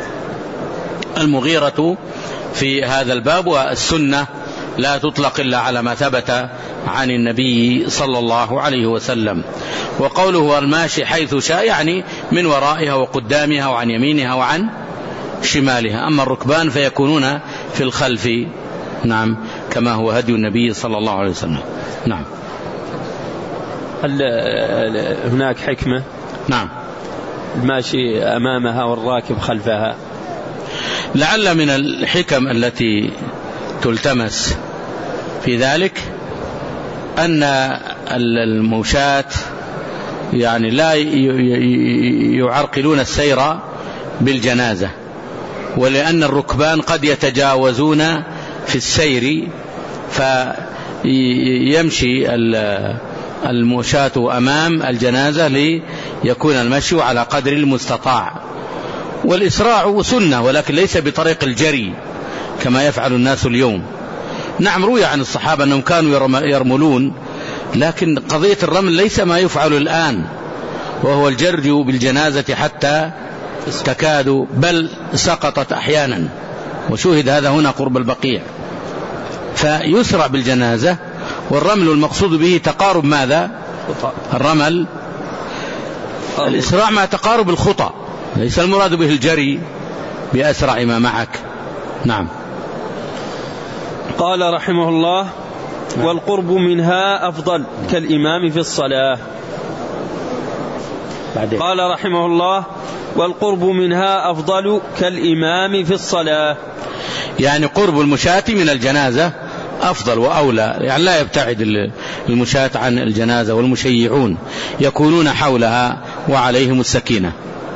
المغيرة في هذا الباب. والسنة لا تطلق إلا على ما ثبت عن النبي صلى الله عليه وسلم. وقوله الماشي حيث شاء يعني من ورائها وقدامها وعن يمينها وعن شمالها. أما الركبان فيكونون في الخلف، نعم، كما هو هدي النبي صلى الله عليه وسلم. نعم. هل هناك حكمة؟ نعم. الماشي أمامها والراكب خلفها. لعل من الحكم التي تلتمس في ذلك أن الموشاة يعني لا يعرقلون السير بالجنازة، ولأن الركبان قد يتجاوزون في السير فيمشي الموشاة أمام الجنازة ليكون المشي على قدر المستطاع. والإسراع سنة ولكن ليس بطريق الجري كما يفعل الناس اليوم. نعم، روي عن الصحابة أنهم كانوا يرملون، لكن قضية الرمل ليس ما يفعل الآن، وهو الجري بالجنازة حتى تكاد بل سقطت أحيانا، وشوهد هذا هنا قرب البقيع. فيسرع بالجنازة، والرمل المقصود به تقارب ماذا؟ الرمل الإسراع مع تقارب الخطى، ليس المراد به الجري بأسرع ما معك. نعم. قال رحمه الله: والقرب منها أفضل كالإمام في الصلاة. بعدين. قال رحمه الله: والقرب منها أفضل كالإمام في الصلاة، يعني قرب المشاة من الجنازة أفضل وأولى، يعني لا يبتعد المشاة عن الجنازة، والمشيعون يكونون حولها وعليهم السكينة.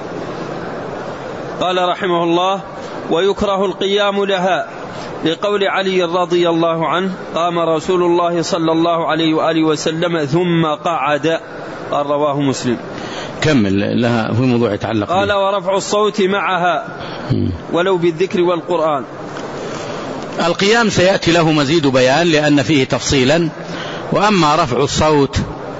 قال رحمه الله: ويكره القيام لها، لقول علي رضي الله عنه: قام رسول الله صلى الله عليه وآله وسلم ثم قعد. قال رواه مسلم. كمل لها في موضوع يتعلق. قال: ورفع الصوت معها ولو بالذكر والقرآن. القيام سيأتي له مزيد بيان لأن فيه تفصيلا، وأما رفع الصوت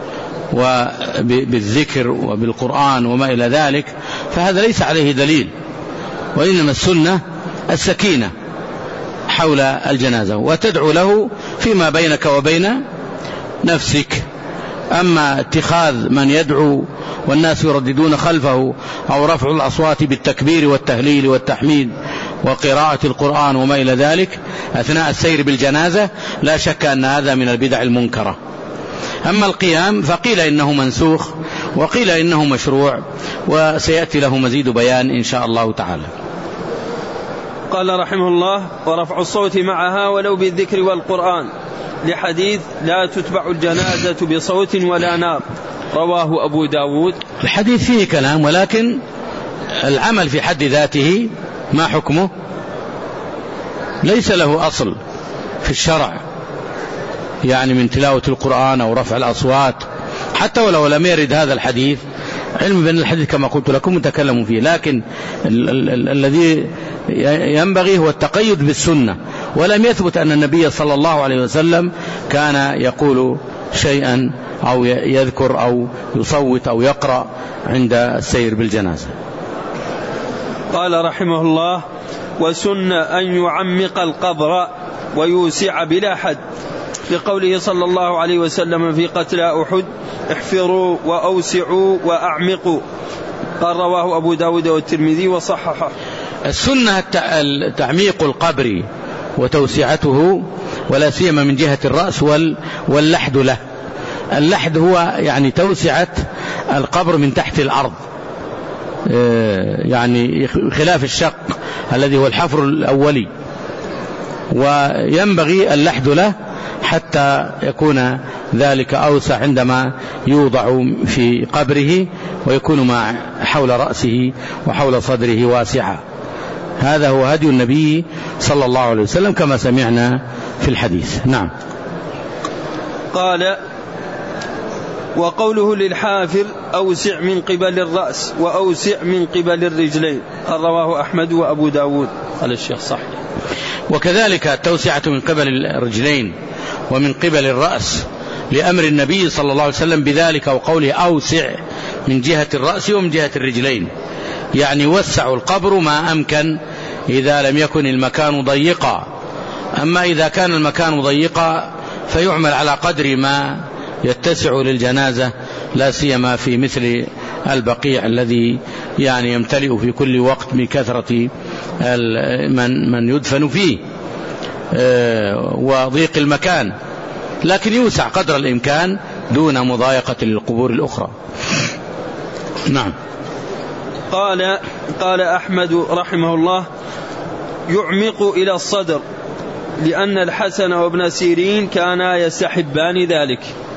وبالذكر وبالقرآن وما إلى ذلك فهذا ليس عليه دليل، وإنما السنة السكينة حول الجنازة وتدعو له فيما بينك وبين نفسك. أما اتخاذ من يدعو والناس يرددون خلفه أو رفع الأصوات بالتكبير والتهليل والتحميد وقراءة القرآن وما إلى ذلك أثناء السير بالجنازة لا شك أن هذا من البدع المنكرة. أما القيام فقيل إنه منسوخ وقيل إنه مشروع، وسيأتي له مزيد بيان إن شاء الله تعالى. قال رحمه الله: ورفع الصوت معها ولو بالذكر والقرآن، لحديث لا تتبع الجنازة بصوت ولا نار، رواه أبو داود. الحديث فيه كلام، ولكن العمل في حد ذاته ما حكمه؟ ليس له أصل في الشرع، يعني من تلاوة القرآن أو رفع الأصوات، حتى ولو لم يرد هذا الحديث. علم بأن الحديث كما قلت لكم متكلم فيه، لكن ال- ال- ال- الذي ينبغي هو التقيد بالسنة، ولم يثبت أن النبي صلى الله عليه وسلم كان يقول شيئا أو يذكر أو يصوت أو يقرأ عند السير بالجنازة. قال رحمه الله: وسن أن يعمق القبر ويوسع بلا حد، لقوله صلى الله عليه وسلم في قتلى أحد: احفروا وأوسعوا وأعمقوا. قال رواه أبو داود والترمذي وصححه. السنة تعميق القبر وتوسعته، ولا سيما من جهة الرأس واللحد له. اللحد هو يعني توسعة القبر من تحت الأرض، يعني خلاف الشق الذي هو الحفر الأولي، وينبغي اللحد له حتى يكون ذلك أوسع عندما يوضع في قبره، ويكون ما حول رأسه وحول صدره واسعا. هذا هو هدي النبي صلى الله عليه وسلم كما سمعنا في الحديث. نعم. قال: وقوله للحافر: أوسع من قبل الرأس وأوسع من قبل الرجلين، رواه أحمد وأبو داود. قال الشيخ صحيح. وكذلك التوسعة من قبل الرجلين ومن قبل الرأس لأمر النبي صلى الله عليه وسلم بذلك وقوله أوسع من جهة الرأس ومن جهة الرجلين، يعني وسعوا القبر ما أمكن إذا لم يكن المكان ضيقا. أما إذا كان المكان ضيقا فيعمل على قدر ما يتسع للجنازة، لا سيما في مثل البقيع الذي يعني يمتلئ في كل وقت من كثرة من من يدفن فيه وضيق المكان، لكن يوسع قدر الإمكان دون مضايقة للقبور الأخرى. نعم. قال قال أحمد رحمه الله: يعمق إلى الصدر، لأن الحسن وابن سيرين كانا يستحبان ذلك.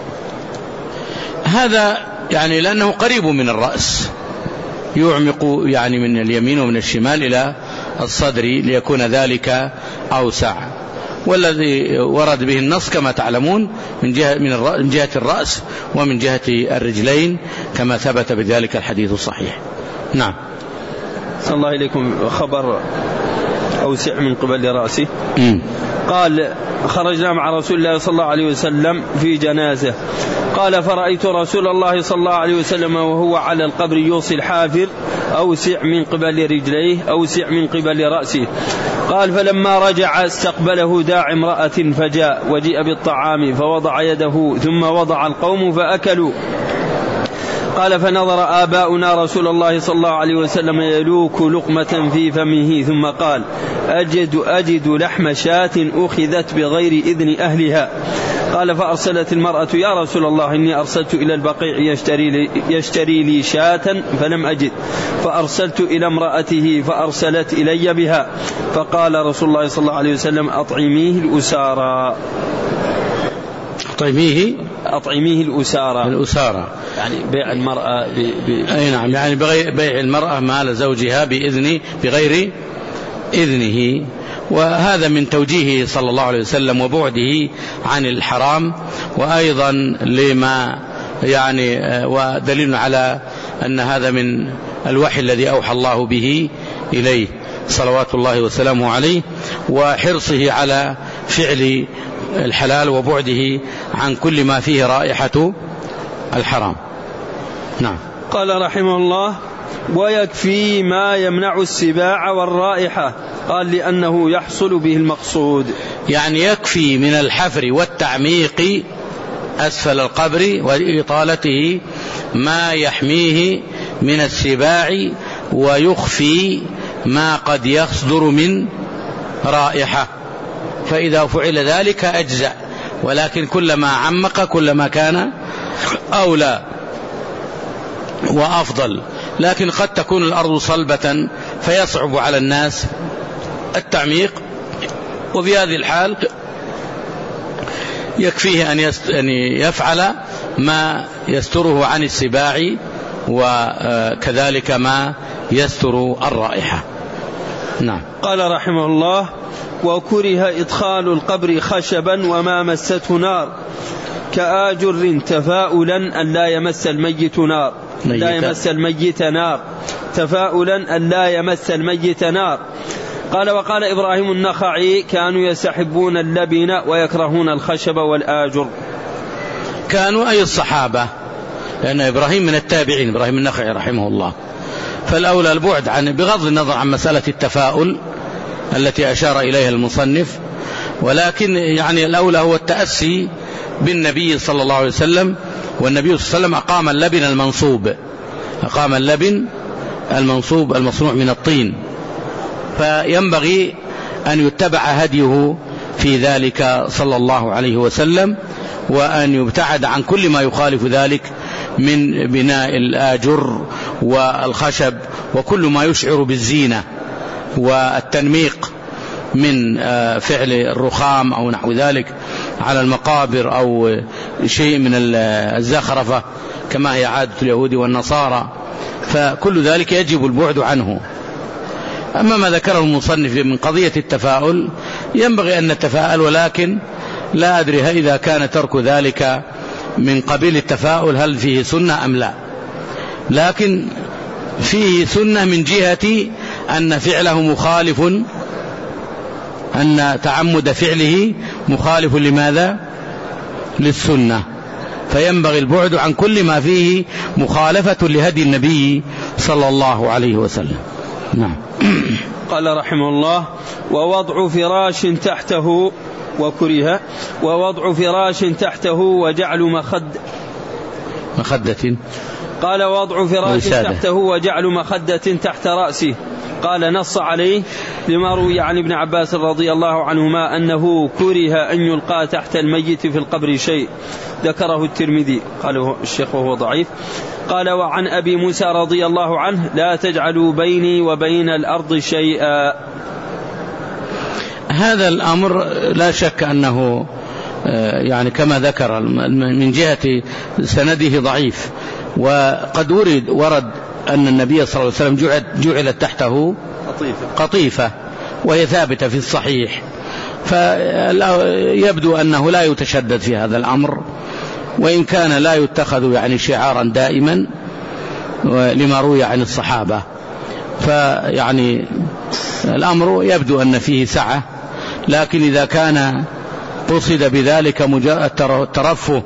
هذا يعني لأنه قريب من الرأس، يعمق يعني من اليمين ومن الشمال إلى الصدر ليكون ذلك أوسع. والذي ورد به النص كما تعلمون من جهة, من جهة الرأس ومن جهة الرجلين كما ثبت بذلك الحديث الصحيح. نعم. صلى الله إليكم. خبر أوسع من قبل رأسه. م. قال: خرجنا مع رسول الله صلى الله عليه وسلم في جنازة، قال: فرأيت رسول الله صلى الله عليه وسلم وهو على القبر يوصي الحافر: أوسع من قبل رجليه، أوسع من قبل رأسه. قال: فلما رجع استقبله داع امرأة فجاء، وجيء بالطعام فوضع يده، ثم وضع القوم فأكلوا. قال: فنظر آباؤنا رسول الله صلى الله عليه وسلم يلوك لقمة في فمه، ثم قال: أجد, أجد لحم شاة أخذت بغير إذن أهلها. قال: فأرسلت المرأة: يا رسول الله، إني أرسلت إلى البقيع يشتري لي, يشتري لي شاة فلم أجد، فأرسلت إلى امرأته فأرسلت إلي بها. فقال رسول الله صلى الله عليه وسلم: أطعميه الأسارى. أطعميه أطعميه الأسارى. الأسارى يعني بيع المرأة ب... ب... أي نعم، يعني بيع المرأة مال زوجها بإذن بغير إذنه. وهذا من توجيهه صلى الله عليه وسلم وبعده عن الحرام، وأيضا لما يعني ودليل على أن هذا من الوحي الذي أوحى الله به إليه صلوات الله وسلامه عليه، وحرصه على فعل الحلال وبعده عن كل ما فيه رائحة الحرام. نعم. قال رحمه الله: ويكفي ما يمنع السباع والرائحة. قال: لأنه يحصل به المقصود. يعني يكفي من الحفر والتعميق أسفل القبر وإطالته ما يحميه من السباع، ويخفي ما قد يصدر من رائحة، فإذا فعل ذلك أجزأ. ولكن كلما عمق كلما كان أولى وأفضل. لكن قد تكون الأرض صلبة فيصعب على الناس التعميق، وفي هذه الحال يكفيه أن يفعل ما يستره عن السباع، وكذلك ما يستر الرائحة. نعم. قال رحمه الله: وكره إدخال القبر خشبا وما مسته نار، كآجر تفاؤلا أن لا يمس الميت نار لا يمس الميت نار تفاؤلا أن لا يمس الميت نار. قال: وقال إبراهيم النخعي: كانوا يستحبون اللبن ويكرهون الخشب والآجر. كانوا أي الصحابة، لأن إبراهيم من التابعين، إبراهيم النخعي رحمه الله، فالأولى البعد عن، بغض النظر عن مسألة التفاؤل التي أشار إليها المصنف، ولكن يعني الأولى هو التأسي بالنبي صلى الله عليه وسلم. والنبي صلى الله عليه وسلم أقام اللبن المنصوب أقام اللبن المنصوب المصنوع من الطين، فينبغي أن يتبع هديه في ذلك صلى الله عليه وسلم، وأن يبتعد عن كل ما يخالف ذلك من بناء الآجر والخشب وكل ما يشعر بالزينة والتنميق من فعل الرخام أو نحو ذلك على المقابر، أو شيء من الزخرفة كما هي عادة اليهود والنصارى، فكل ذلك يجب البعد عنه. أما ما ذكره المصنف من قضية التفاؤل، ينبغي أن نتفاءل، ولكن لا أدري إذا كان ترك ذلك من قبيل التفاؤل هل فيه سنة أم لا، لكن فيه سنة من جهة أن فعله مخالف، أن تعمد فعله مخالف لماذا؟ للسنة. فينبغي البعد عن كل ما فيه مخالفة لهدي النبي صلى الله عليه وسلم. نعم. قال رحمه الله: ووضع فراش تحته وكره ووضع فراش تحته وجعل مخد مخدة قال: وضع فراش وسادة. تحته وجعل مخدة تحت رأسه. قال: نص عليه لما روي عن ابن عباس رضي الله عنهما أنه كره أن يلقى تحت الميت في القبر شيء، ذكره الترمذي. قاله الشيخ وهو ضعيف. قال: وعن أبي موسى رضي الله عنه: لا تجعلوا بيني وبين الأرض شيئا. هذا الأمر لا شك أنه يعني كما ذكر من جهة سنده ضعيف، وقد ورد ورد أن النبي صلى الله عليه وسلم جعلت تحته قطيفة وهي ثابتة في الصحيح، فيبدو أنه لا يتشدد في هذا الأمر، وإن كان لا يتخذ يعني شعارا دائما لما روي عن الصحابة، فيعني الأمر يبدو أن فيه سعة، لكن إذا كان قصد بذلك الترفه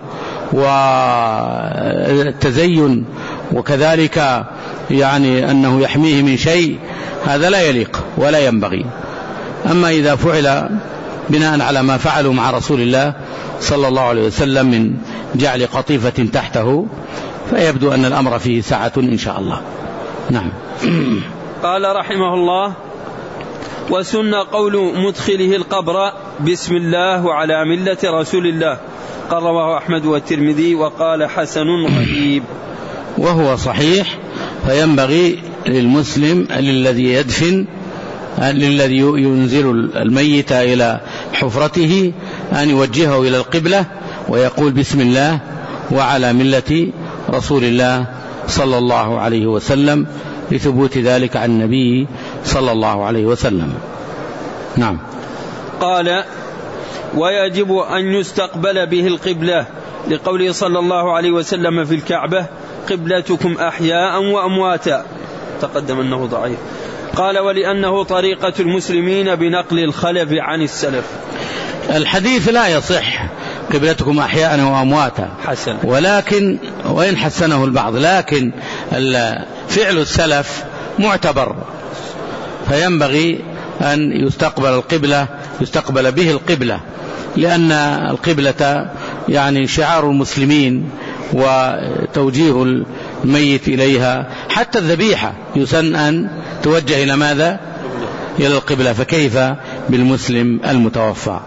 والتزين وكذلك يعني أنه يحميه من شيء، هذا لا يليق ولا ينبغي. أما إذا فعل بناء على ما فعلوا مع رسول الله صلى الله عليه وسلم من جعل قطيفة تحته، فيبدو أن الأمر فيه سعة إن شاء الله. نعم. قال رحمه الله: وسن قول مدخله القبر بسم الله وعلى ملة رسول الله. قال: رواه أحمد والترمذي وقال: حسن غريب. وهو صحيح، فينبغي للمسلم للذي يدفن للذي ينزل الميت إلى حفرته أن يوجهه إلى القبلة ويقول بسم الله وعلى ملة رسول الله صلى الله عليه وسلم، لثبوت ذلك عن النبي صلى الله عليه وسلم. نعم. قال: ويجب أن يستقبل به القبلة، لقوله صلى الله عليه وسلم في الكعبة: قبلتكم أحياء وأمواتا. تقدم أنه ضعيف. قال: ولأنه طريقة المسلمين بنقل الخلف عن السلف. الحديث لا يصح قبلتكم أحياء وأمواتا، حسن، ولكن وإن حسنه البعض، لكن فعل السلف معتبر، فينبغي أن يستقبل القبلة يستقبل به القبلة، لأن القبلة يعني شعار المسلمين وتوجيه الميت إليها، حتى الذبيحة يسن أن توجه إلى ماذا؟ إلى القبلة، فكيف بالمسلم المتوفى؟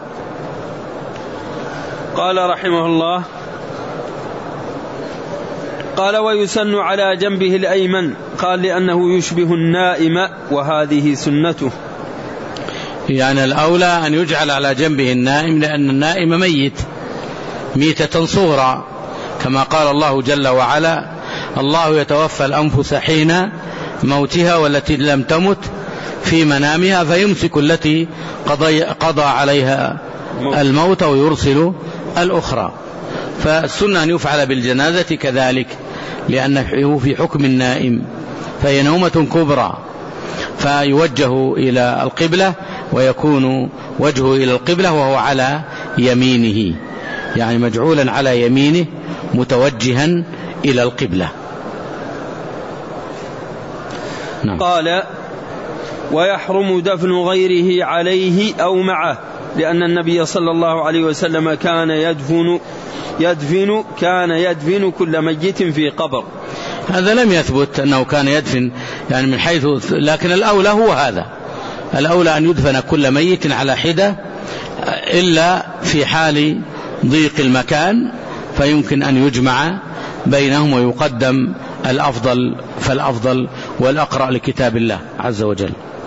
قال رحمه الله: قال: ويسن على جنبه الأيمن. قال: لأنه يشبه النائم وهذه سنته. يعني الأولى أن يجعل على جنبه النائم، لأن النائم ميت ميتة صغرى، كما قال الله جل وعلا: الله يتوفى الأنفس حين موتها والتي لم تمت في منامها فيمسك التي قضى, قضى عليها الموت ويرسل الأخرى. فالسنة أن يفعل بالجنازة كذلك، لأنه في حكم النائم، فهي نومة كبرى، فيوجه إلى القبلة ويكون وجهه إلى القبلة وهو على يمينه، يعني مجعولا على يمينه متوجها إلى القبلة. نعم. قال: ويحرم دفن غيره عليه أو معه، لأن النبي صلى الله عليه وسلم كان يدفن يدفن كان يدفن كل ميت في قبر. هذا لم يثبت أنه كان يدفن يعني من حيث، لكن الأولى هو هذا، الأولى أن يدفن كل ميت على حدة، إلا في حال ضيق المكان فيمكن أن يجمع بينهم ويقدم الأفضل فالأفضل والأقرأ لكتاب الله عز وجل.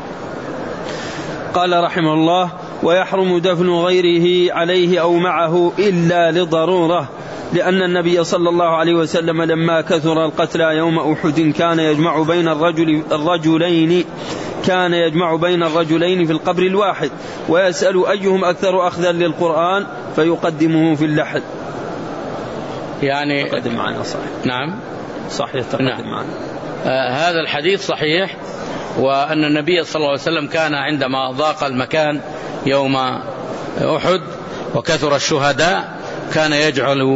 قال رحمه الله: ويحرم دفن غيره عليه أو معه إلا لضرورة، لأن النبي صلى الله عليه وسلم لما كثر القتلى يوم أحد كان يجمع بين الرجل الرجلين كان يجمع بين الرجلين في القبر الواحد، ويسأل أيهم أكثر أخذا للقرآن فيقدمه في اللحد. يعني تقدم معنا صحيح. نعم صحيح تقدم نعم. معنا. آه هذا الحديث صحيح، وأن النبي صلى الله عليه وسلم كان عندما ضاق المكان يوم أحد وكثر الشهداء كان يجعل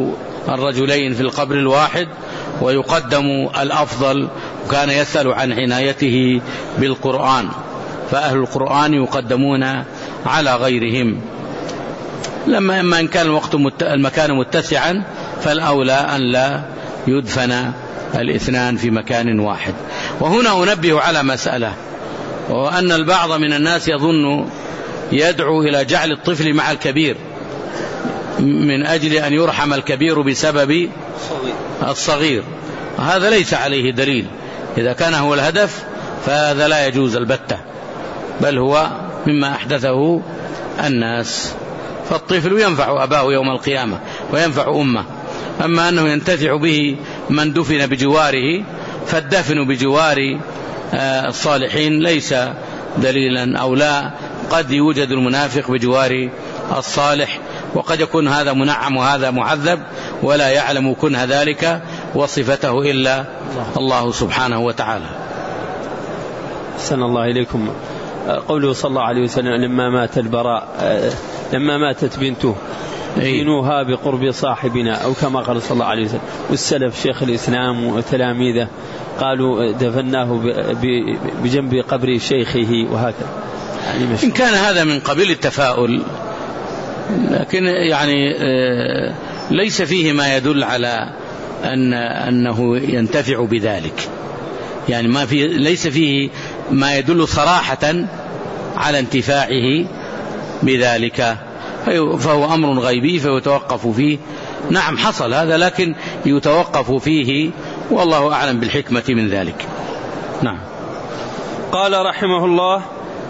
الرجلين في القبر الواحد ويقدم الأفضل، وكان يسأل عن عنايته بالقرآن، فأهل القرآن يقدمون على غيرهم. لما إما إن كان الوقت المكان متسعا فالأولى أن لا يدفن الاثنان في مكان واحد. وهنا أنبه على مسألة، وأن البعض من الناس يظن يدعو إلى جعل الطفل مع الكبير من أجل أن يرحم الكبير بسبب الصغير، هذا ليس عليه دليل. إذا كان هو الهدف فهذا لا يجوز البتة، بل هو مما أحدثه الناس. فالطفل ينفع أباه يوم القيامة وينفع أمه، أما أنه ينتفع به من دفن بجواره، فالدفن بجوار الصالحين ليس دليلا، أو لا، قد يوجد المنافق بجوار الصالح، وقد يكون هذا منعم وهذا معذب ولا يعلم كنه ذلك وصفته إلا الله سبحانه وتعالى. أحسن الله إليكم. قوله صلى الله عليه وسلم لما مات البراء، لما ماتت بنته دينوها بقرب صاحبنا، أو كما قال صلى الله عليه وسلم. والسلف شيخ الإسلام وتلاميذه قالوا دفناه بجنب قبر شيخه، وهكذا. يعني إن كان هذا من قبيل التفاؤل، لكن يعني ليس فيه ما يدل على أن أنه ينتفع بذلك، يعني ما في ليس فيه ما يدل صراحة على انتفاعه بذلك، فهو أمر غيبي فيتوقف فيه. نعم حصل هذا، لكن يتوقف فيه، والله أعلم بالحكمة من ذلك. نعم. قال رحمه الله: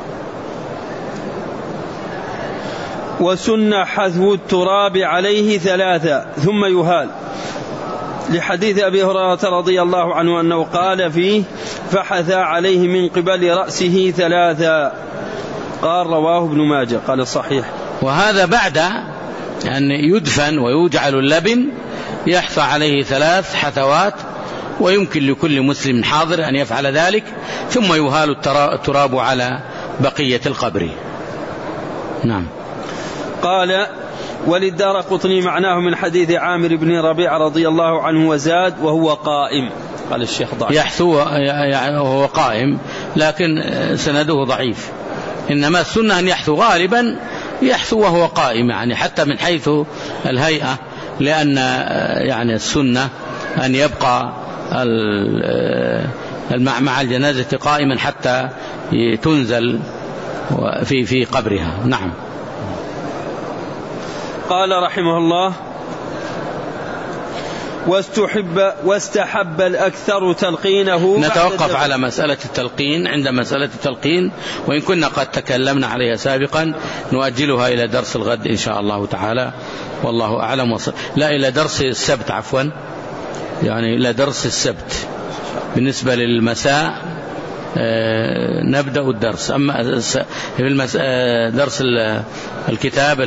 وسن حذو التراب عليه ثلاثة ثم يهال، لحديث أبي هريرة رضي الله عنه أنه قال فيه: فحثى عليه من قبل رأسه ثلاثة. قال رواه ابن ماجه. قال الصحيح. وهذا بعد أن يدفن ويجعل اللبن يحثى عليه ثلاث حثوات، ويمكن لكل مسلم حاضر أن يفعل ذلك، ثم يهال التراب على بقية القبر. نعم. قال: وللدارقطني معناه من حديث عامر بن ربيعة رضي الله عنه وزاد: وهو قائم. قال الشيخ ضعيف. يحثو وهو قائم، لكن سنده ضعيف. إنما السنة أن يحثو، غالبا يحثو وهو قائم، يعني حتى من حيث الهيئة، لأن يعني السنة أن يبقى مع الجنازة قائما حتى تنزل في في قبرها. نعم. قال رحمه الله: واستحب واستحب الأكثر تلقينه. نتوقف على مسألة التلقين عند مسألة التلقين، وإن كنا قد تكلمنا عليها سابقا نؤجلها إلى درس الغد إن شاء الله تعالى، والله أعلم. وصل... لا إلى درس السبت، عفوا، يعني إلى درس السبت. بالنسبة للمساء آه نبدأ الدرس. أما في المس... آه درس الكتاب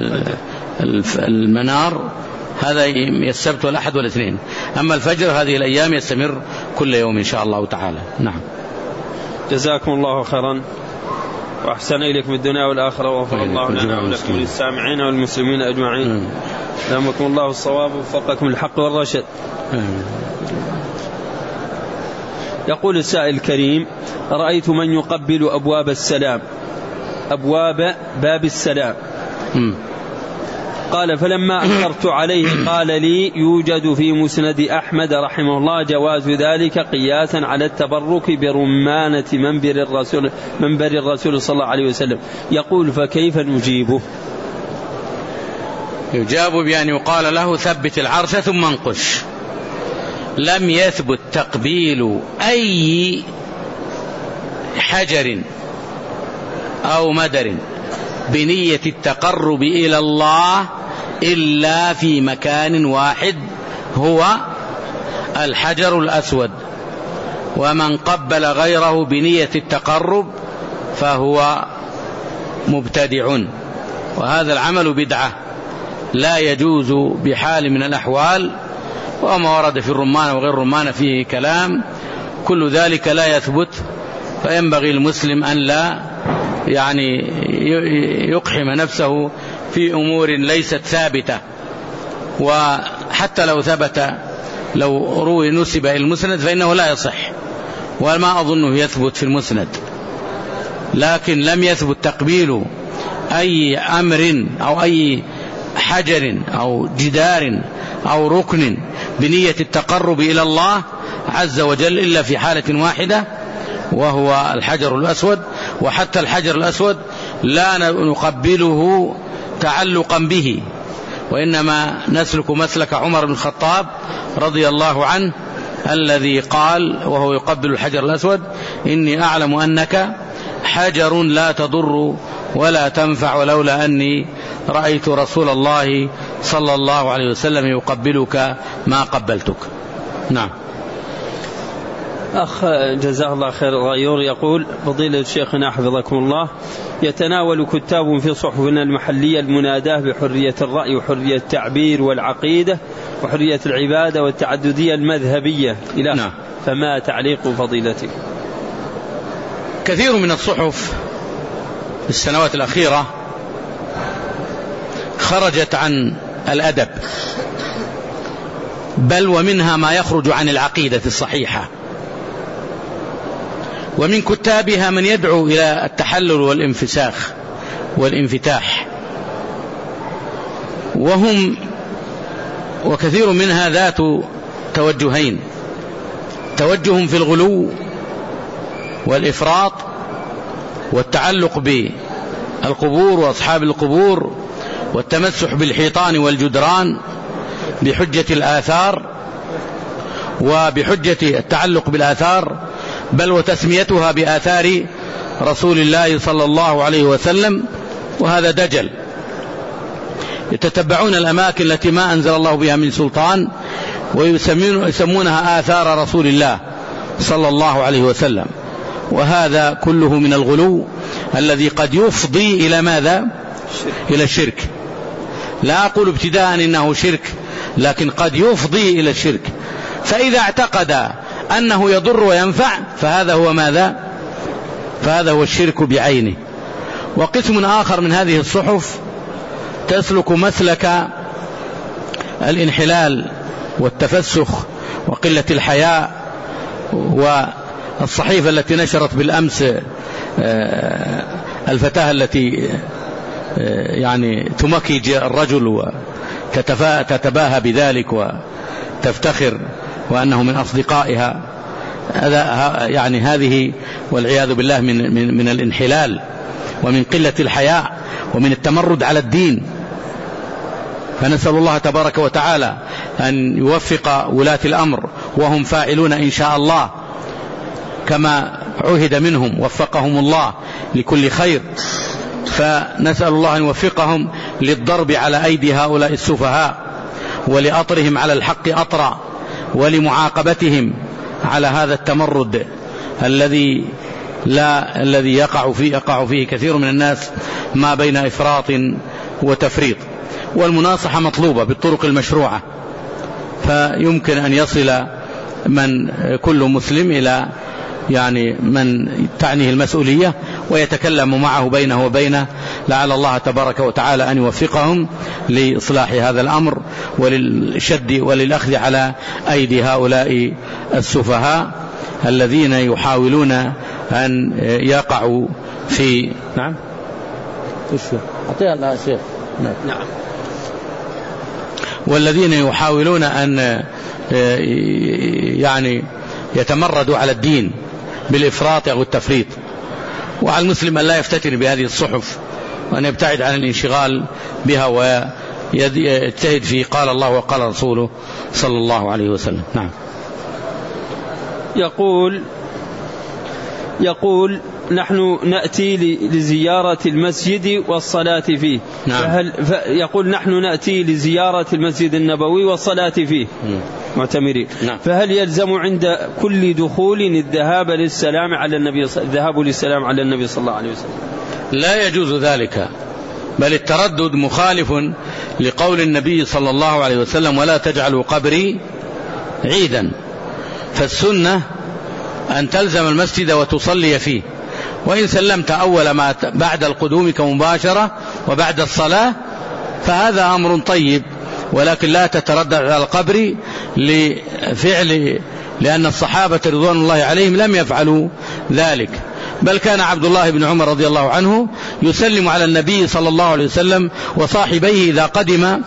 المنار هذا السبت والأحد والاثنين. أما الفجر هذه الأيام يستمر كل يوم إن شاء الله تعالى. نعم. جزاكم الله خيرا وأحسن إليكم الدنيا والآخرة، وغفر الله لنا ولكم وللسامعين والمسلمين أجمعين. ألهمكم الله الصواب ووفقكم الحق والرشد. يقول السائل الكريم: رأيت من يقبل أبواب السلام، أبواب باب السلام. م. قال: فلما أنكرت عليه قال لي: يوجد في مسند أحمد رحمه الله جواز ذلك قياسا على التبرك برمانة منبر الرسول, منبر الرسول صلى الله عليه وسلم. يقول: فكيف نجيبه؟ يجاب بأن يقال له: ثبت العرش ثم انقش. لم يثبت تقبيل أي حجر أو مدر بنية التقرب إلى الله إلا في مكان واحد، هو الحجر الأسود. ومن قبل غيره بنية التقرب فهو مبتدع، وهذا العمل بدعة لا يجوز بحال من الأحوال. وما ورد في الرمان وغير الرمان فيه كلام، كل ذلك لا يثبت. فينبغي المسلم أن لا يعني يقحم نفسه في أمور ليست ثابتة. و وحتى لو ثبت لو روي نسب إلى المسند فإنه لا يصح، وما أظنه يثبت في المسند، لكن لم يثبت تقبيل أي أمر أو أي حجر أو جدار أو ركن بنية التقرب إلى الله عز وجل إلا في حالة واحدة، وهو الحجر الأسود. وحتى الحجر الأسود لا نقبله تعلقا به، وإنما نسلك مسلك عمر بن الخطاب رضي الله عنه الذي قال وهو يقبل الحجر الأسود: إني أعلم أنك حجر لا تضر ولا تنفع، ولولا أني رأيت رسول الله صلى الله عليه وسلم يقبلك ما قبلتك. نعم. أخ جزاه الله خير الغيور يقول: فضيلة شيخنا حفظكم الله، يتناول كتاب في صحفنا المحلية المناداة بحرية الرأي وحرية التعبير والعقيدة وحرية العبادة والتعددية المذهبية إلى نعم. فما تعليق فضيلتك؟ كثير من الصحف في السنوات الأخيرة خرجت عن الأدب، بل ومنها ما يخرج عن العقيدة الصحيحة، ومن كتابها من يدعو إلى التحلل والانفساخ والانفتاح، وهم وكثير منها ذات توجهين: توجه في الغلو والإفراط والتعلق بالقبور وأصحاب القبور والتمسح بالحيطان والجدران بحجة الآثار وبحجة التعلق بالآثار، بل وتسميتها بآثار رسول الله صلى الله عليه وسلم، وهذا دجل. يتتبعون الأماكن التي ما أنزل الله بها من سلطان ويسمونها آثار رسول الله صلى الله عليه وسلم، وهذا كله من الغلو الذي قد يفضي إلى ماذا؟ إلى الشرك. لا أقول ابتداء إنه شرك، لكن قد يفضي إلى الشرك. فإذا اعتقد أنه يضر وينفع فهذا هو ماذا؟ فهذا هو الشرك بعينه. وقسم آخر من هذه الصحف تسلك مسلك الانحلال والتفسخ وقلة الحياء. والصحيفة التي نشرت بالأمس الفتاة التي يعني تمكج الرجل وتتباهى بذلك وتفتخر وأنه من أصدقائها، يعني هذه والعياذ بالله من, من, من الانحلال ومن قلة الحياء ومن التمرد على الدين. فنسأل الله تبارك وتعالى أن يوفق ولاة الأمر وهم فاعلون إن شاء الله كما عهد منهم، وفقهم الله لكل خير. فنسأل الله أن يوفقهم للضرب على أيدي هؤلاء السفهاء ولأطرهم على الحق أطرا، ولمعاقبتهم على هذا التمرد الذي لا الذي يقع فيه يقع فيه كثير من الناس ما بين إفراط وتفريط. والمناصحة مطلوبة بالطرق المشروعة، فيمكن أن يصل من كل مسلم إلى يعني من تعنيه المسؤولية ويتكلم معه بينه وبينه، لعل الله تبارك وتعالى أن يوفقهم لإصلاح هذا الأمر وللشد وللأخذ على أيدي هؤلاء السفهاء الذين يحاولون أن يقعوا في نعم أعطيها شيخ نعم والذين يحاولون أن يعني يتمردوا على الدين بالإفراط أو التفريط. وعلى المسلم أن لا يفتتن بهذه الصحف وأن يبتعد عن الانشغال بها ويجتهد في قال الله وقال رسوله صلى الله عليه وسلم. نعم. يقول يقول نحن نأتي لزيارة المسجد والصلاة فيه. نعم. فهل يقول نحن نأتي لزيارة المسجد النبوي والصلاة فيه معتمرين. نعم. فهل يلزم عند كل دخول الذهاب للسلام على النبي الذهاب للسلام على النبي صلى الله عليه وسلم؟ لا يجوز ذلك، بل التردد مخالف لقول النبي صلى الله عليه وسلم: ولا تجعلوا قبري عيدا. فالسنة أن تلزم المسجد وتصلي فيه، وإن سلمت أول ما بعد القدوم كمباشرة وبعد الصلاة فهذا أمر طيب، ولكن لا تتردد على القبر لفعل، لأن الصحابة رضوان الله عليهم لم يفعلوا ذلك، بل كان عبد الله بن عمر رضي الله عنه يسلم على النبي صلى الله عليه وسلم وصاحبيه إذا قدم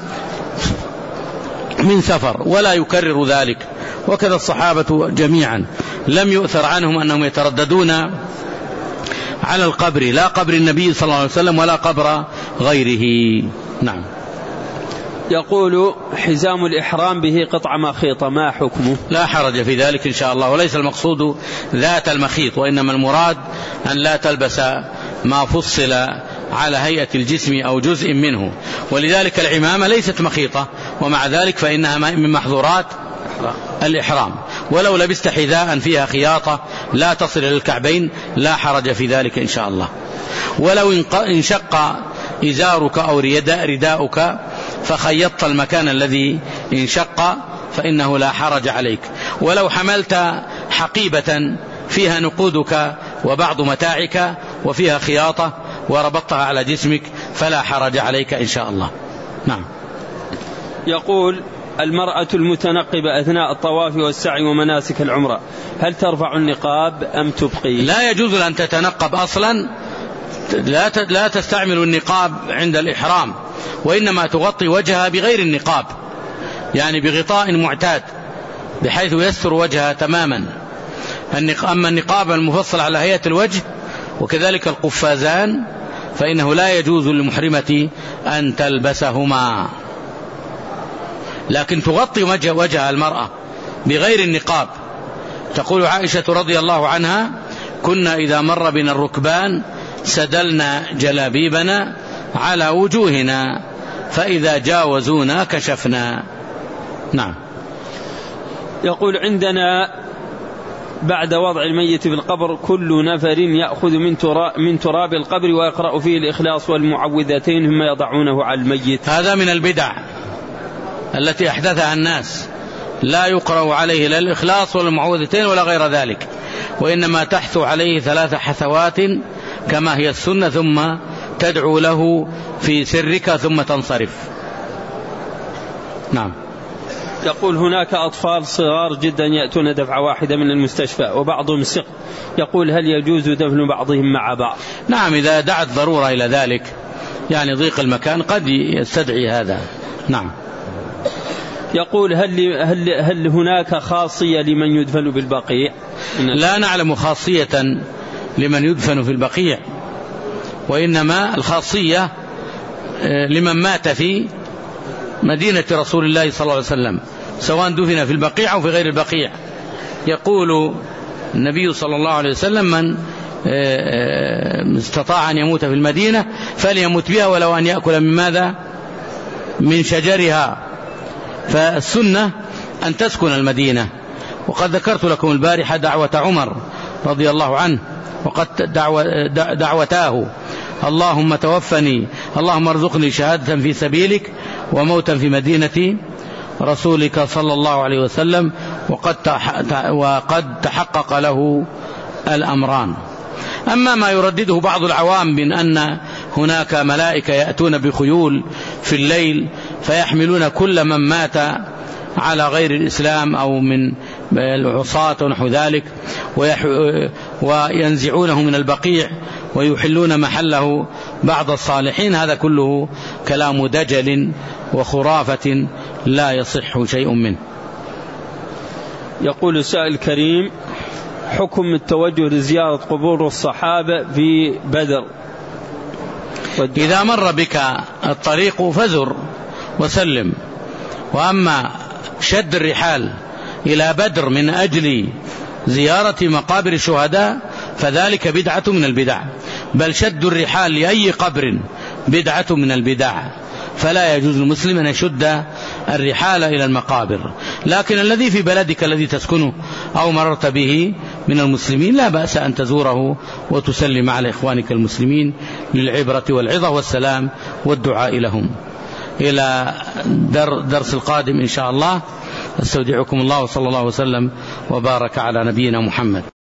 من سفر ولا يكرر ذلك، وكذا الصحابة جميعا لم يؤثر عنهم أنهم يترددون على القبر، لا قبر النبي صلى الله عليه وسلم ولا قبر غيره. نعم. يقول حزام الإحرام به قطع مخيطة، ما حكمه؟ لا حرج في ذلك إن شاء الله، وليس المقصود ذات المخيط، وإنما المراد أن لا تلبس ما فصل على هيئة الجسم أو جزء منه، ولذلك العمامة ليست مخيطة، ومع ذلك فإنها من محظورات الإحرام، ولو لبست حذاء فيها خياطة لا تصل إلى الكعبين لا حرج في ذلك إن شاء الله. ولو انشق إزارك أو رداؤك فخيطت المكان الذي انشق فإنه لا حرج عليك. ولو حملت حقيبة فيها نقودك وبعض متاعك وفيها خياطة وربطتها على جسمك فلا حرج عليك إن شاء الله. نعم. يقول المرأة المتنقبة أثناء الطواف والسعي ومناسك العمرة هل ترفع النقاب أم تبقي؟ لا يجوز أن تتنقب أصلا، لا تستعمل النقاب عند الإحرام، وإنما تغطي وجهها بغير النقاب، يعني بغطاء معتاد بحيث يستر وجهها تماما. أما النقاب المفصل على هيئة الوجه وكذلك القفازان فإنه لا يجوز للمحرمة أن تلبسهما، لكن تغطي وجه وجه المرأة بغير النقاب. تقول عائشة رضي الله عنها كنا إذا مر بنا الركبان سدلنا جلابيبنا على وجوهنا فإذا جاوزونا كشفنا. نعم. يقول عندنا بعد وضع الميت في القبر كل نفر يأخذ من تراب, من تراب القبر ويقرأ فيه الإخلاص والمعوذتين ثم يضعونه على الميت. هذا من البدع التي أحدثها الناس، لا يقرأ عليه لا الإخلاص ولا المعوذتين ولا غير ذلك، وإنما تحثو عليه ثلاث حثوات كما هي السنة ثم تدعو له في سرك ثم تنصرف. نعم. يقول هناك أطفال صغار جدا يأتون دفعة واحدة من المستشفى وبعضهم سق، يقول هل يجوز دفن بعضهم مع بعض؟ نعم إذا دعت ضرورة إلى ذلك، يعني ضيق المكان قد يستدعي هذا. نعم. يقول هل, هل, هل هناك خاصية لمن يدفن بالبقيع؟ لا نعلم خاصية لمن يدفن في البقيع، وإنما الخاصية لمن مات في مدينة رسول الله صلى الله عليه وسلم سواء دفن في البقيع أو في غير البقيع. يقول النبي صلى الله عليه وسلم من استطاع أن يموت في المدينة فليموت بها ولو أن يأكل من ماذا؟ من شجرها. فالسنة أن تسكن المدينة، وقد ذكرت لكم البارحة دعوة عمر رضي الله عنه، وقد دعوة دعوتاه اللهم توفني اللهم ارزقني شهادة في سبيلك وموتا في مدينة رسولك صلى الله عليه وسلم، وقد وقد تحقق له الأمران. أما ما يردده بعض العوام من أن هناك ملائكة يأتون بخيول في الليل فيحملون كل من مات على غير الإسلام أو من العصاة ونحو ذلك وينزعونه من البقيع ويحلون محله بعض الصالحين، هذا كله كلام دجل وخرافة لا يصح شيء منه. يقول السائل الكريم حكم التوجه لزيارة قبور الصحابة في بدر؟ إذا مر بك الطريق فزر وسلم، وأما شد الرحال إلى بدر من أجل زيارة مقابر الشهداء فذلك بدعة من البدع، بل شد الرحال لأي قبر بدعة من البدع، فلا يجوز المسلم أن يشد الرحال إلى المقابر. لكن الذي في بلدك الذي تسكنه أو مررت به من المسلمين لا بأس أن تزوره وتسلم على إخوانك المسلمين للعبرة والعظة والسلام والدعاء لهم. إلى درس القادم إن شاء الله، استودعكم الله وصلى الله وسلم وبارك على نبينا محمد.